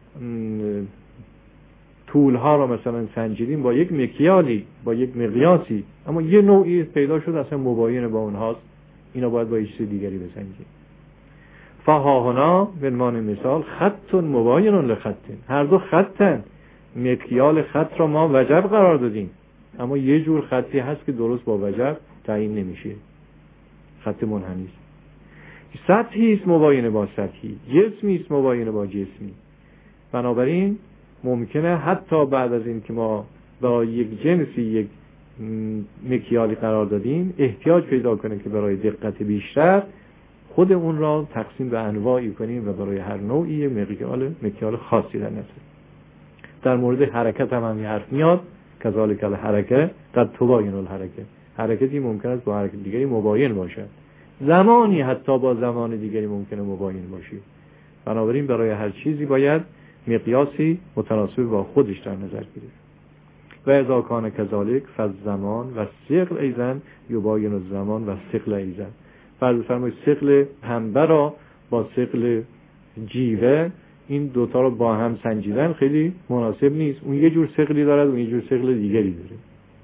طول ها را مثلا سنجیدیم با یک مکیالی، با یک مقیاسی، اما یه نوعی پیدا شد اصلا مباین با اونهاست، اینا باید با چیز دیگری بسنجیم. فها هنا به عنوان مثال خط مباین لخط، هر دو خطن، مکیال خط را ما وجب قرار دادیم، اما یه جور خطی هست که درست با وجب تعیین نمیشه، خط منحنی است. سطحی است مباین با سطحی، جسمی است مباین با جسمی. بنابراین ممکنه حتی بعد از این که ما با یک جنسی یک مکیالی قرار دادیم، احتیاج پیدا کنه که برای دقت بیشتر خود اون را تقسیم به انواعی کنیم و برای هر نوعی مکیال مکیال خاصی در نظر. در مورد حرکت هم همین حرف میاد، کذالک الحرکه قد تباین الحرکه. حرکتی ممکن است با حرکت دیگری مباین باشد، زمانی حتی با زمان دیگری ممکنه مباین باشی. بنابراین برای هر چیزی باید مقیاسی متناسب با خودش در نظر گرفت. و اذا کان کذالک فالزمان و ثقل ایضا یباین الزمان و ثقل ایضا. فرض فرمایید ثقل پنبه را با ثقل جیوه، این دوتا رو با هم سنجیدن خیلی مناسب نیست. اون یه جور ثقلی دارد و یه جور ثقل دیگری داره.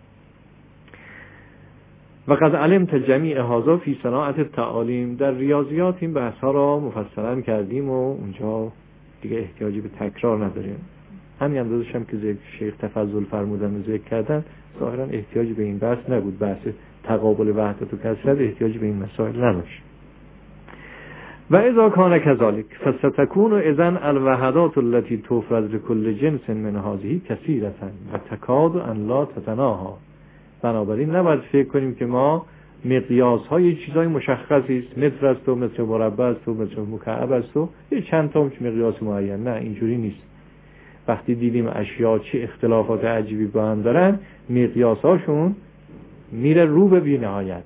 و قد علمت جمیع هذا فی صناعة التعالیم. در ریاضیات این بحث ها را مفصلا کردیم و اونجا دیگه احتیاجی به تکرار نداریم. همین اندازش هم که شیخ تفضل فرمودن و ذکر کردن، ظاهرا احتیاجی به این بحث نبود. بحث تقابل وحدت و کثرت احتیاجی به این مسائل نداشت. و اذا کان کذالک فستکون اذن الوحدات التي تفرض لكل جنس من هذه كثيرة و تکاد ان لا تتناها. بنابراین نباید فکر کنیم که ما مقیاس های چیزای مشخصی است، متر است و متر مربع است و متر مکعب است و یه چند تا مقیاس معین. نه، اینجوری نیست. وقتی دیدیم اشیاء چه اختلافات عجیبی با هم دارن، مقیاس هاشون میره رو به بی‌نهایت،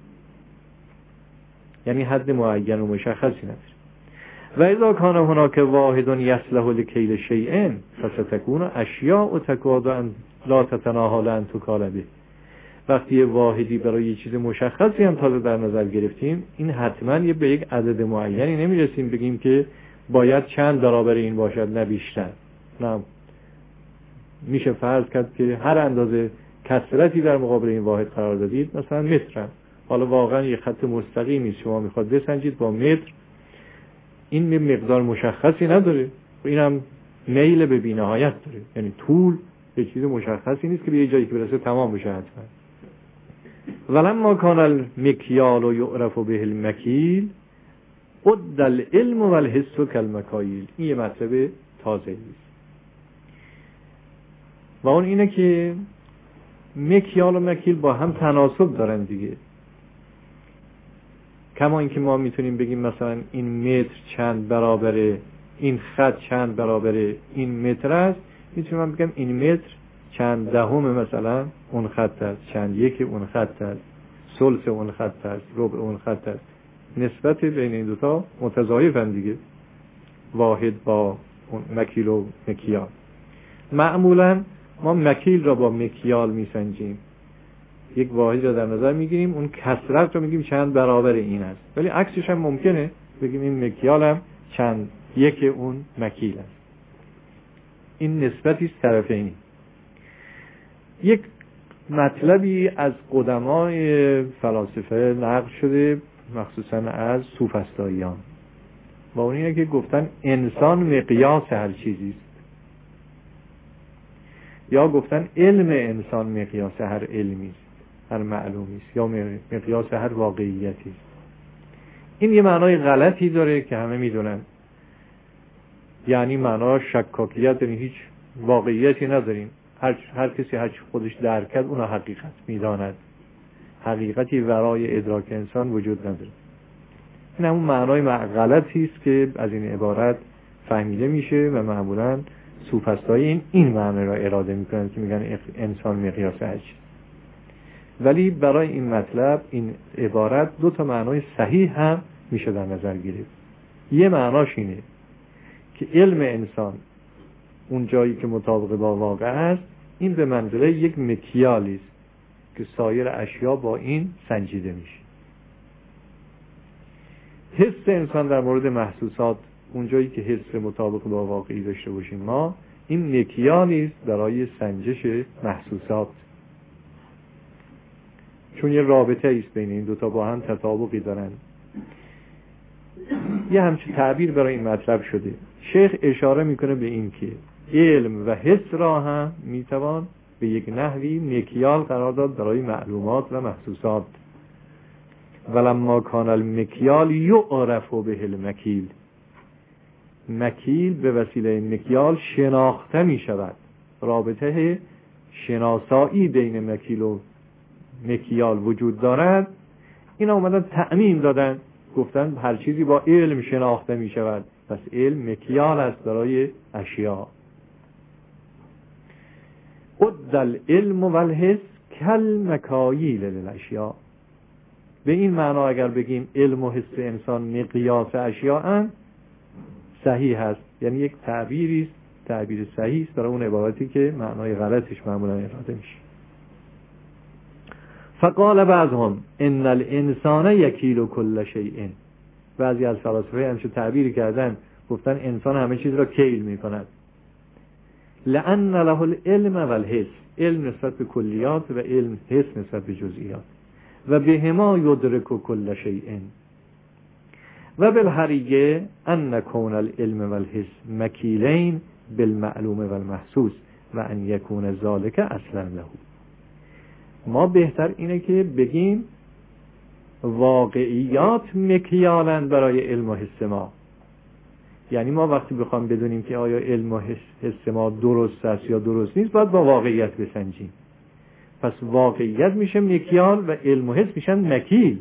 یعنی حد معین و مشخصی نداره. و اذا کان هناک واحد یصلح لکیل شیء فستکون اشیاء تکاد ان لا تتناها لان تکال به. وقتی یه واحدی برای یه چیز مشخصی هم تازه در نظر گرفتیم، این حتما یه به یک عدد معینی نمیرسیم بگیم که باید چند برابر این باشد، نه بیشتر. نه، میشه فرض کرد که هر اندازه کثرتی در مقابل این واحد قرار دادید، مثلا متر، حالا واقعا یه خط مستقیمی شما میخواد بسنجید با متر، این مقدار مشخصی نداره و اینم میل به بی‌نهایت داره، یعنی طول یه چیز مشخصی نیست که به یه جایی که برسه تمام بشه حتما. ولما کان المکیال و یعرف به المکیل قد العلم و الحس کالمکاییل. این یه مطلب تازه است و اون اینه که مکیال و مکیل با هم تناسب دارن دیگه. کما اینکه ما میتونیم بگیم مثلا این متر چند برابره، این خط چند برابره این متر است، میتونم بگم این متر چند دهم مثلا اون خط است، چند یک اون خط است، ثلث اون خط است، ربع اون خط است. نسبت بین این دوتا متضاعفن دیگه، واحد با مکیل و مکیال. معمولا ما مکیل را با مکیال میسنجیم، یک واحد را در نظر میگیریم، اون کسرت رو میگیم چند برابر این است، ولی عکسش هم ممکنه بگیم این مکیال هم چند یک اون مکیل است. این نسبتی است طرفینی. یک مطلبی از قدمای فلاسفه نقل شده، مخصوصا از سوفسطائیان، و اون اینه که گفتن انسان مقیاس هر چیزی است، یا گفتن علم انسان مقیاس هر علمی است، هر معلومی است، یا مقیاس هر واقعیتی است. این یه معنای غلطی داره که همه میدونن، یعنی معنای شکاکیت، یعنی هیچ واقعیتی نداریم، هر هر کسی هر چی خودش درک کرد اون حقیقت میداند، حقیقتی ورای ادراک انسان وجود نداره. این همون معنای غلطی است که از این عبارت فهمیده میشه و معمولا سوفسطائیین این معنی را اراده میکنن که میگن انسان مقیاس هر چیز. ولی برای این مطلب این عبارت دو تا معنای صحیح هم میشه در نظر گرفت. یه معناش اینه که علم انسان اون جایی که مطابق با واقع است، این به منزله یک مکیالی است که سایر اشیا با این سنجیده میشه. حس انسان در مورد محسوسات، اون جایی که حس مطابق با واقعی داشته باشیم ما، این مکیالی است برای سنجش محسوسات، چون یه رابطه است بین این دوتا، با هم تطابقی دارن. یه همچین تعبیر برای این مطلب شده. شیخ اشاره میکنه به این که علم و حس را هم میتوان به یک نحوی مکیال قرار داد برای معلومات و محسوسات. ولما کان المکیال یعرف به المکیل، مکیل به وسیله مکیال شناخته می شود. رابطه شناسایی بین مکیل و مکیال وجود دارد. این اومدن تعمیم دادن، گفتن هر چیزی با علم شناخته می شود، پس علم مکیال است برای اشیاء. عد العلم والحس کالمکاییل للاشیاء. به این معنا اگر بگیم علم و حس انسان مقیاس اشیاء اند، صحیح هست، یعنی یک تعبیری است، تعبیر صحیح است برای اون عبارتی که معنای غلطش معمولا اراده میشه. فقال بعضهم ان الانسان یکیل کل شیء. بعضی از فلاسفه همچون تعبیری کردن، گفتن انسان همه چیز را کیل میکند. لأن له العلم والحس، علم نسبت به کلیات و علم حس نسبت به جزئیات، و بهما یدرک کل شیء. و بالحریه ان کون العلم والحس مکیلین بالمعلوم والمحسوس و ان یکون ذالک اصلا له. ما بهتر اینه که بگیم واقعیات مکیالن برای علم و حس ما. یعنی ما وقتی بخوام بدونیم که آیا علم و حس ما درست است یا درست نیست، باید با واقعیت بسنجیم. پس واقعیت میشه مکیال و علم و حس میشن مکیل.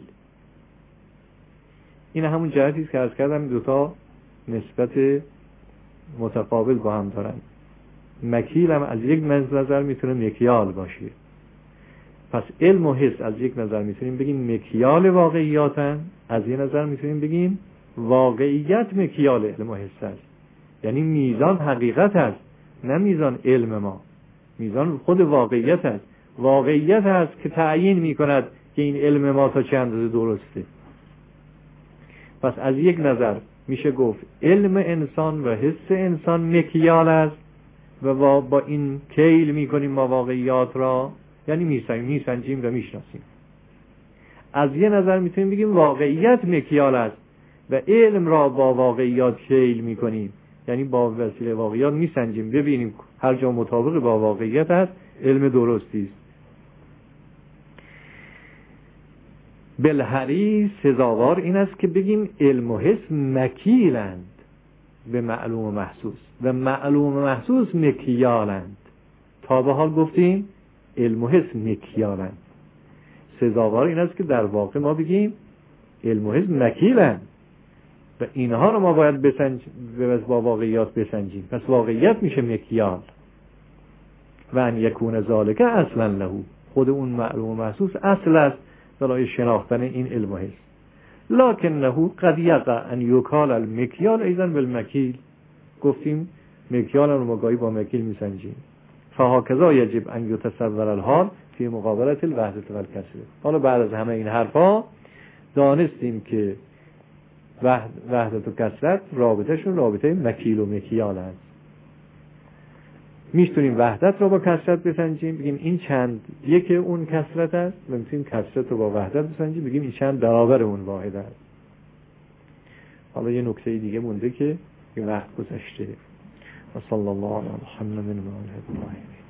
این همون جهتی است که عرض کردم دوتا نسبت متقابل با هم دارن. مکیل هم از یک نظر میتونه مکیال باشه. پس علم و حس از یک نظر میتونیم بگیم مکیال واقعیاتن، از یک نظر میتونیم بگیم واقعیت مکیال علم و حس است. یعنی میزان حقیقت است، نه میزان علم ما، میزان خود واقعیت است. واقعیت است که تعیین میکند که این علم ما تا چه اندازه درسته. پس از یک نظر میشه گفت علم انسان و حس انسان مکیال است و با این کیل میکنیم ما واقعیات را، یعنی میسنجیم میسنجیم و میشناسیم. از یه نظر میتونیم بگیم واقعیت مکیال است و علم را با واقعیات کیل میکنیم، یعنی با وسیله واقعیات میسنجیم ببینیم هر جا مطابق با واقعیت است علم درستی است. بالحری سزاوار این است که بگیم علم و حس مکیلند به معلوم و محسوس و معلوم و محسوس مکیالند. تا به حال گفتیم علم و حس مکیالند. سزاوار این است که در واقع ما بگیم علم و حس مکیلند و اینها رو ما باید بسنج با واقعیات بسنجیم. پس واقعیت میشه مکیال. و ان یکون ذالک اصلا له، خود اون معلوم و محسوس اصل است برای شناختن این علم و حس. لکنه قد یقع ان یکال المکیال ایضا بالمکیل، گفتیم مکیال رو مگاهی با مکیل میسنجیم. فهکذا یجب ان یتصور الحال فی مقابلت الوحدت و الکسره. حالا بعد از همه این حرفا دانستیم که وحد وحدت و کسرت رابطهشون رابطه مکیل و مکیال است. میتونیم وحدت رو با کسرت بسنجیم، بگیم این چند یک اون کسرت است، و میتونیم کسرت رو با وحدت بسنجیم، بگیم این چند برابر اون واحد است. حالا یه نکته دیگه مونده که این وقت گذشته. و صلی الله علی محمد و آله الطاهرین.